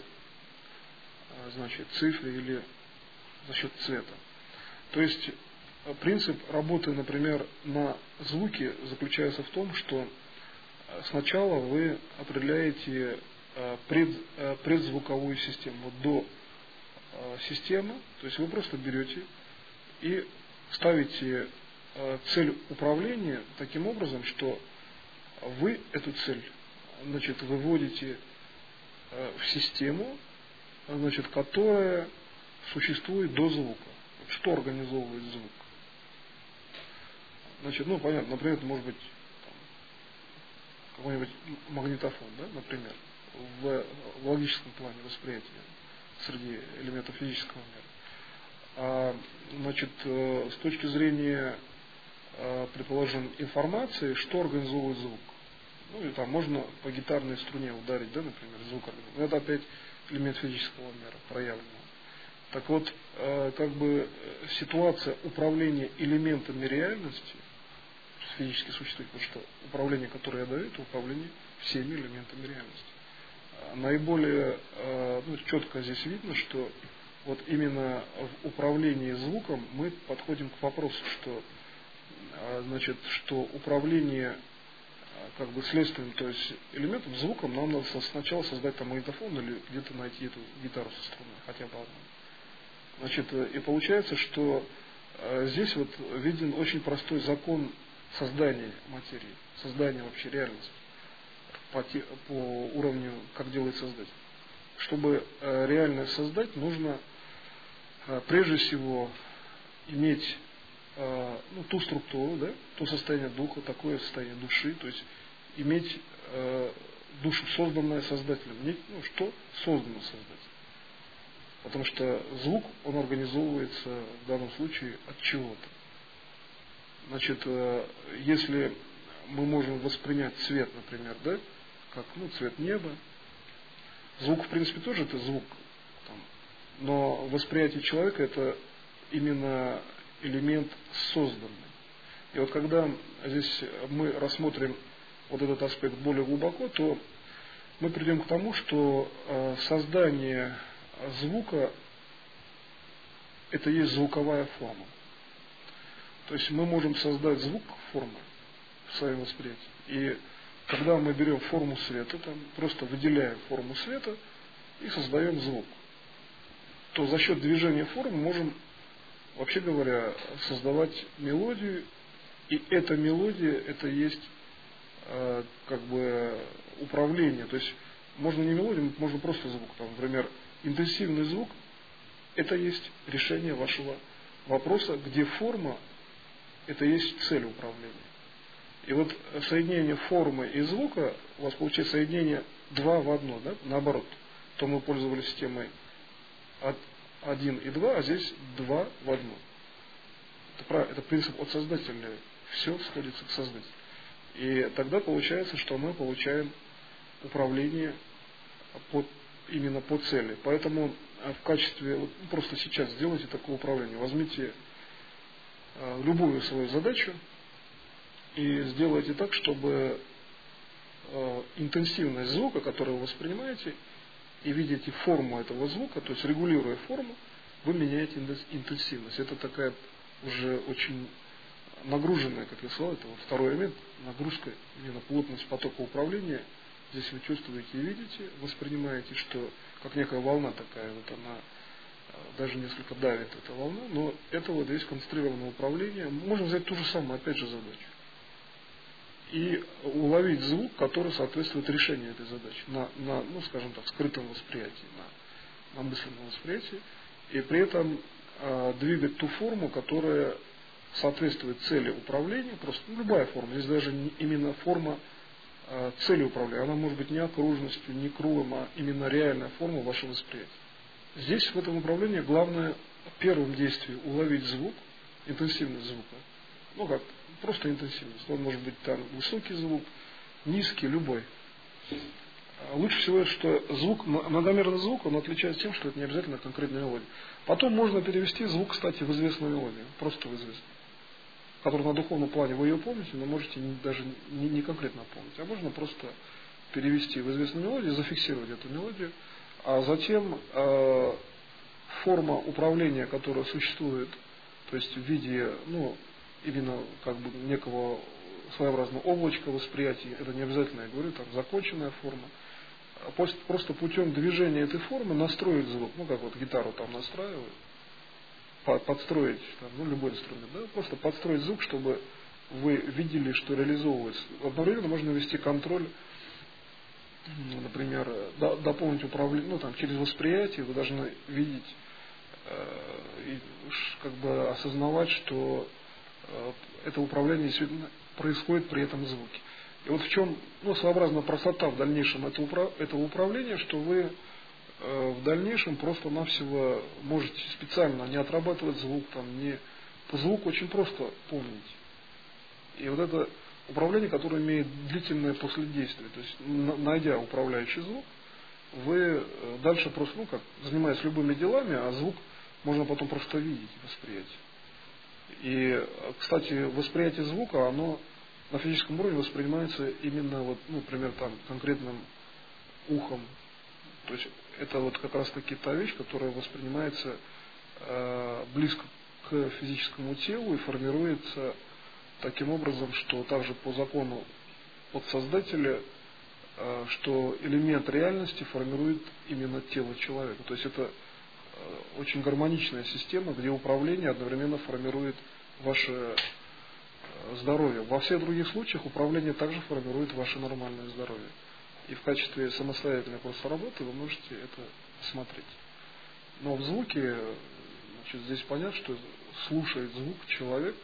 э, значит, цифре или за счет цвета. То есть принцип работы, например, на звуке заключается в том, что сначала вы определяете Пред, предзвуковую систему, вот до э, системы, то есть вы просто берете и ставите э, цель управления таким образом, что вы эту цель, значит, выводите э, в систему, значит, которая существует до звука. Вот что организовывает звук? Значит, ну понятно, например, это может быть там, какой-нибудь магнитофон, да, например. В, в логическом плане восприятия среди элементов физического мира. А, значит, с точки зрения, предположим, информации, что организовывает звук? Ну, и там можно по гитарной струне ударить, да, например, звук. Но это опять элемент физического мира, проявленного. Так вот, как бы ситуация управления элементами реальности физически существует, потому что управление, которое я даю, это управление всеми элементами реальности. Наиболее ну, четко здесь видно, что вот именно в управлении звуком мы подходим к вопросу, что, значит, что управление как бы следствием, то есть элементом звуком, нам надо сначала создать там магнитофон или где-то найти эту гитару со струной, хотя бы одну. Значит, и получается, что здесь вот виден очень простой закон создания материи, создания вообще реальности. По, по уровню, как делает создатель. Чтобы э, реально создать, нужно э, прежде всего иметь э, ну, ту структуру, да, то состояние духа, такое состояние души, то есть иметь э, душу, созданное создателем. Иметь, ну, что создано создателем. Потому что звук, он организовывается в данном случае от чего-то. Значит, э, если мы можем воспринять цвет, например, да, как, ну, цвет неба, Звук, в принципе, тоже это звук. Там, но восприятие человека это именно элемент созданный. И вот когда здесь мы рассмотрим вот этот аспект более глубоко, то мы придем к тому, что э, создание звука это есть звуковая форма. То есть мы можем создать звук формой в своем восприятии. И когда мы берем форму света, там, просто выделяем форму света и создаем звук, то за счет движения формы можем, вообще говоря, создавать мелодию. И эта мелодия, это есть э, как бы управление. То есть можно не мелодию, можно просто звук. Там, например, интенсивный звук, это есть решение вашего вопроса, где форма, это есть цель управления. И вот соединение формы и звука, у вас получается соединение два в одно, да? Наоборот. То мы пользовались системой один и два, а здесь два в одно. Это, это принцип от создателя. Все сходится к создателю. И тогда получается, что мы получаем управление по, именно по цели. Поэтому в качестве, вот, просто сейчас сделайте такое управление. Возьмите э, любую свою задачу и сделайте так, чтобы э, интенсивность звука, который вы воспринимаете, и видите форму этого звука, то есть регулируя форму, вы меняете интенсивность. Это такая уже очень нагруженная, как я сказал, это вот второй элемент, нагрузка, именно плотность потока управления. Здесь вы чувствуете и видите, воспринимаете, что как некая волна такая, вот она даже несколько давит, эта волна, но это вот есть концентрированное управление. Можно взять ту же самую, опять же, задачу. И уловить звук, который соответствует решению этой задачи, на, на ну, скажем так, скрытом восприятии, на, на мысленном восприятии, и при этом э, двигать ту форму, которая соответствует цели управления, просто ну, любая форма, здесь даже не именно форма э, цели управления, она может быть не окружностью, не кругом, а именно реальная форма вашего восприятия. Здесь в этом управлении главное первым действием уловить звук, интенсивность звука, ну как, просто интенсивность, он может быть там высокий звук, низкий, любой. Лучше всего, что звук, многомерный звук, он отличается тем, что это не обязательно конкретная мелодия. Потом можно перевести звук, кстати, в известную мелодию, просто в известную, которую на духовном плане вы ее помните, но можете даже не, не конкретно помнить, а можно просто перевести в известную мелодию, зафиксировать эту мелодию, а затем э, форма управления, которая существует, то есть в виде, ну, именно как бы некого своеобразного облачка восприятия, это не обязательно, я говорю, там законченная форма. Просто путем движения этой формы настроить звук, ну как вот гитару там настраивают, подстроить там, ну, любой инструмент, да, просто подстроить звук, чтобы вы видели, что реализовывается. Одновременно можно ввести контроль, например, дополнить управление, ну там через восприятие вы должны видеть э, и как бы осознавать, что э, это управление действительно происходит при этом звуке. И вот в чем, ну, своеобразная простота в дальнейшем этого, этого управления, что вы э, в дальнейшем просто-навсего можете специально не отрабатывать звук, там, не, по звуку очень просто помнить. И вот это управление, которое имеет длительное последействие, то есть, на, найдя управляющий звук, вы дальше просто, ну, как, занимаясь любыми делами, а звук можно потом просто видеть, восприятие. И, кстати, восприятие звука, оно на физическом уровне воспринимается именно, вот, ну, например, там, конкретным ухом. То есть это вот как раз таки та вещь, которая воспринимается э, близко к физическому телу и формируется таким образом, что также по закону подсознателя, э, что элемент реальности формирует именно тело человека. То есть это э, очень гармоничная система, где управление одновременно формирует ваше здоровье. Во всех других случаях управление также формирует ваше нормальное здоровье. И в качестве самостоятельной просто работы вы можете это смотреть. Но в звуке, значит, здесь понятно, что слушает звук человек,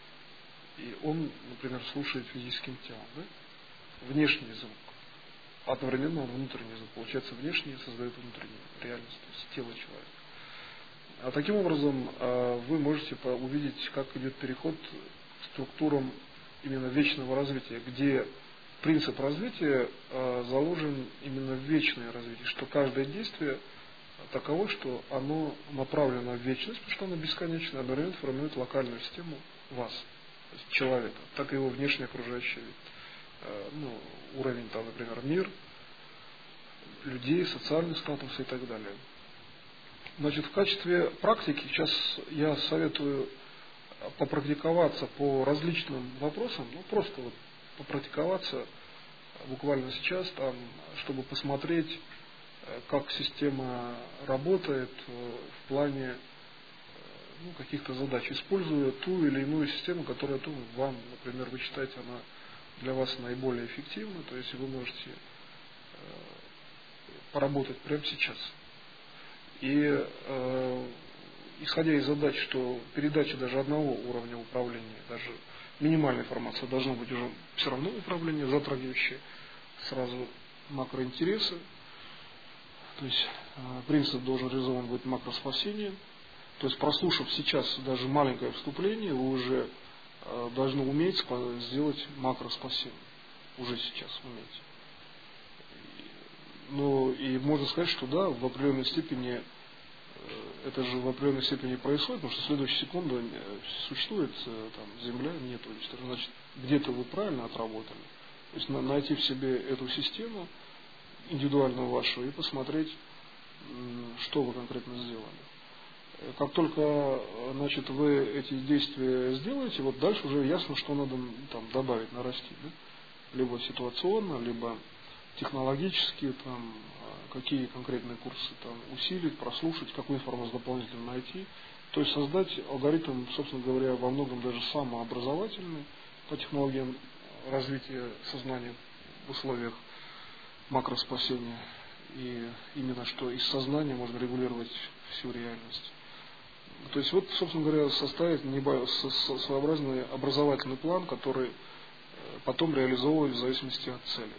и он, например, слушает физическим телом. Да? Внешний звук. Одновременно он внутренний звук. Получается, внешний создает внутреннюю реальность, то есть тело человека. А таким образом вы можете увидеть, как идет переход к структурам именно вечного развития, где принцип развития заложен именно в вечное развитие, что каждое действие таково, что оно направлено в вечность, потому что оно бесконечно, одновременно формирует локальную систему вас, то есть человека, так и его внешний окружающий вид. Ну, уровень, там, например, мир, людей, социальный статус и так далее. Значит, в качестве практики сейчас я советую попрактиковаться по различным вопросам, ну просто вот попрактиковаться буквально сейчас, там, чтобы посмотреть, как система работает в плане ну, каких-то задач, используя ту или иную систему, которая ну, вам, например, вы считаете, она для вас наиболее эффективна, то есть вы можете поработать прямо сейчас. И э, исходя из задач, что передача даже одного уровня управления, даже минимальная информация должна быть уже все равно управление, затрагивающее сразу макроинтересы. То есть э, принцип должен реализован быть макроспасение. То есть прослушав сейчас даже маленькое вступление, вы уже э, должны уметь сделать макроспасение. Уже сейчас умеете. Ну и можно сказать, что да, в определенной степени это же в определенной степени происходит, потому что в следующую секунду существует там, Земля, нету. Это значит, где-то вы правильно отработали. То есть найти в себе эту систему, индивидуальную вашу, и посмотреть, что вы конкретно сделали. Как только значит, вы эти действия сделаете, вот дальше уже ясно, что надо там, добавить, нарастить. Да? Либо ситуационно, либо технологические, там, какие конкретные курсы там, усилить, прослушать, какую информацию дополнительно найти. То есть создать алгоритм, собственно говоря, во многом даже самообразовательный по технологиям развития сознания в условиях макроспасения. И именно что из сознания можно регулировать всю реальность. То есть вот, собственно говоря, составить своеобразный образовательный план, который потом реализовывать в зависимости от цели.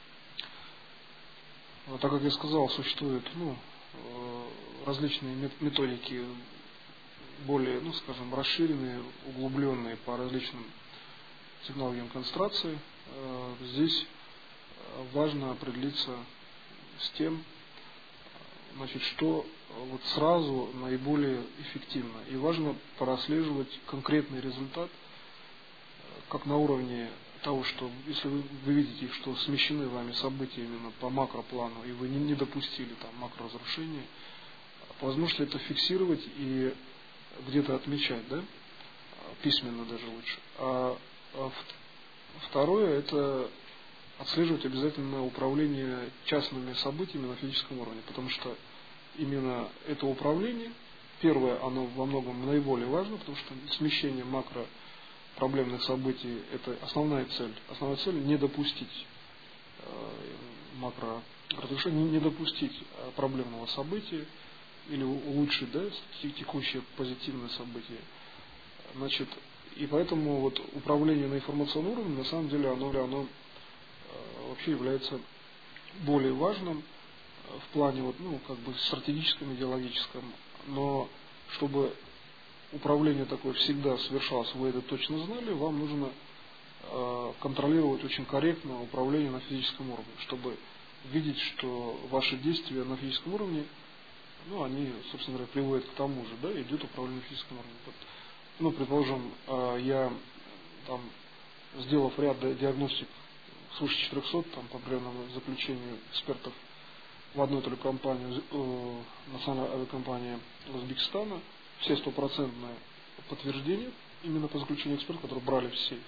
Так как я сказал, существуют ну, различные методики, более, ну, скажем, расширенные, углубленные по различным технологиям концентрации. Здесь важно определиться с тем, значит, что вот сразу наиболее эффективно. И важно прослеживать конкретный результат, как на уровне того, что если вы, вы видите, что смещены вами события именно по макроплану, и вы не, не допустили там макроразрушения, по возможности это фиксировать и где-то отмечать, да, письменно даже лучше. А, а второе, это отслеживать обязательно управление частными событиями на физическом уровне, потому что именно это управление, первое, оно во многом наиболее важно, потому что смещение макро проблемных событий – это основная цель. Основная цель – не допустить э, макроразрушения, не допустить проблемного события или улучшить да, текущее позитивное событие. Значит, и поэтому вот управление на информационном уровне, на самом деле, оно, оно э, вообще является более важным в плане вот, ну, как бы стратегическом, идеологическом. Но чтобы управление такое всегда совершалось, вы это точно знали, вам нужно э, контролировать очень корректно управление на физическом уровне, чтобы видеть, что ваши действия на физическом уровне, ну, они, собственно говоря, приводят к тому же, да, идет управление на физическом уровне. Вот, ну, предположим, э, я там, сделав ряд диагностик свыше четырехсот, там, по определенному заключению экспертов в одной только компании, э, национальной авиакомпании Узбекистана, все стопроцентное подтверждение, именно по заключению экспертов, которые брали в сейф.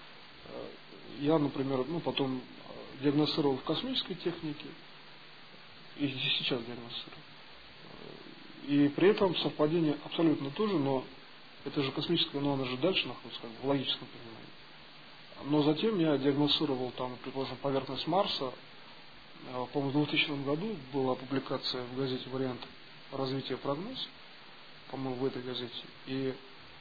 Я, например, ну, потом диагностировал в космической технике, и сейчас диагностирую. И при этом совпадение абсолютно тоже, но это же космическое, но оно же дальше находится, как бы, в логическом понимании. Но затем я диагностировал, там, предположим, поверхность Марса. По-моему, в двухтысячном году была публикация в газете «Вариант развития прогноз», по-моему, в этой газете. И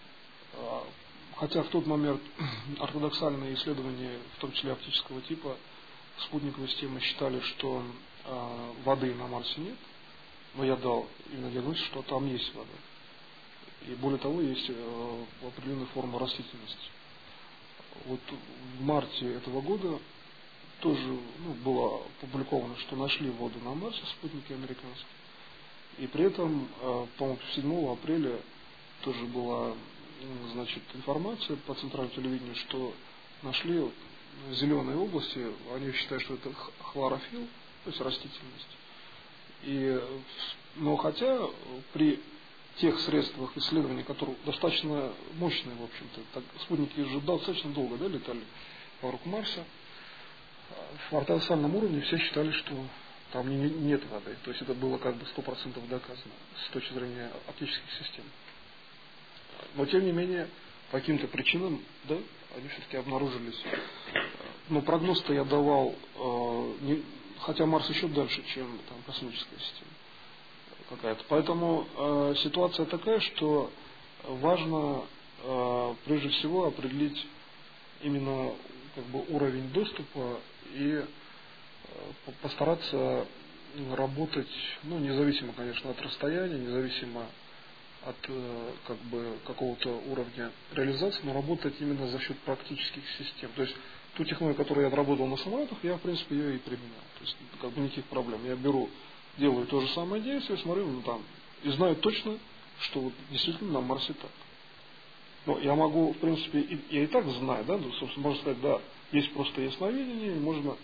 хотя в тот момент ортодоксальные исследования, в том числе оптического типа, спутниковой системы считали, что э, воды на Марсе нет, но я дал именно диагноз, что там есть вода. И более того, есть э, определенная форма растительности. Вот в марте этого года тоже ну, было опубликовано, что нашли воду на Марсе, спутники американские. И при этом, по-моему, седьмого апреля тоже была, значит, информация по центральному телевидению, что нашли зеленые области, они считают, что это хлорофилл, то есть растительность. И, но хотя при тех средствах исследования, которые достаточно мощные, в общем-то, так, спутники же достаточно долго да, летали вокруг Марса, в ортодоксальном уровне все считали, что там не, нет воды. То есть это было как бы сто процентов доказано с точки зрения оптических систем. Но тем не менее, по каким-то причинам, да, они все-таки обнаружились. Но прогноз-то я давал, э, не, хотя Марс еще дальше, чем там, космическая система какая-то. Поэтому э, ситуация такая, что важно э, прежде всего определить именно как бы, уровень доступа и э, постараться работать, ну, независимо, конечно, от расстояния, независимо от э, как бы, какого-то уровня реализации, но работать именно за счет практических систем. То есть ту технологию, которую я отработал на самолетах, я, в принципе, ее и применял. То есть как бы никаких проблем. Я беру, делаю то же самое действие, смотрю, ну, там, и знаю точно, что вот, действительно на Марсе так. Но я могу, в принципе, и, я и так знаю, да, ну, собственно, можно сказать, да, есть просто ясновидение, можно,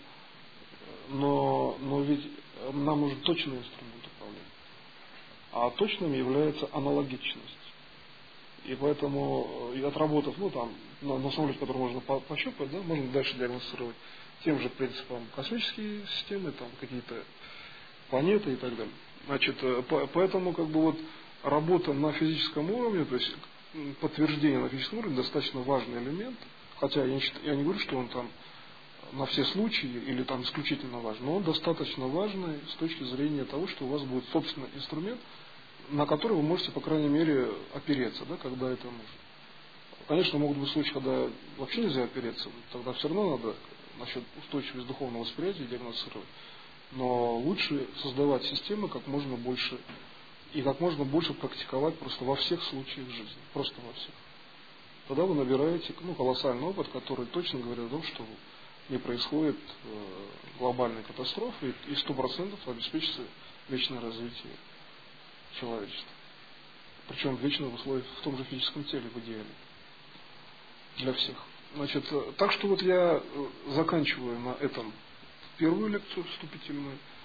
но, но ведь нам нужен точный инструмент управления. А точным является аналогичность. И поэтому, и отработав, ну там, на, на самолете, который можно по, пощупать, да, можно дальше диагностировать тем же принципом космические системы, там какие-то планеты и так далее. Значит, по, поэтому как бы вот работа на физическом уровне, то есть подтверждение на физическом уровне достаточно важный элемент, хотя я не, считаю, я не говорю, что он там на все случаи или там исключительно важен, но он достаточно важный с точки зрения того, что у вас будет собственный инструмент, на который вы можете, по крайней мере, опереться, да, когда это нужно. Конечно, могут быть случаи, когда вообще нельзя опереться, тогда все равно надо насчет устойчивости духовного восприятия диагностировать. Но лучше создавать системы как можно больше и как можно больше практиковать просто во всех случаях жизни, просто во всех. Тогда вы набираете ну, колоссальный опыт, который точно говорит о том, что не происходит э, глобальной катастрофы и сто процентов обеспечится вечное развитие человечества. Причем вечно в условиях в том же физическом теле, в идеале. Для всех. Значит, так что вот я заканчиваю на этом первую лекцию вступительную.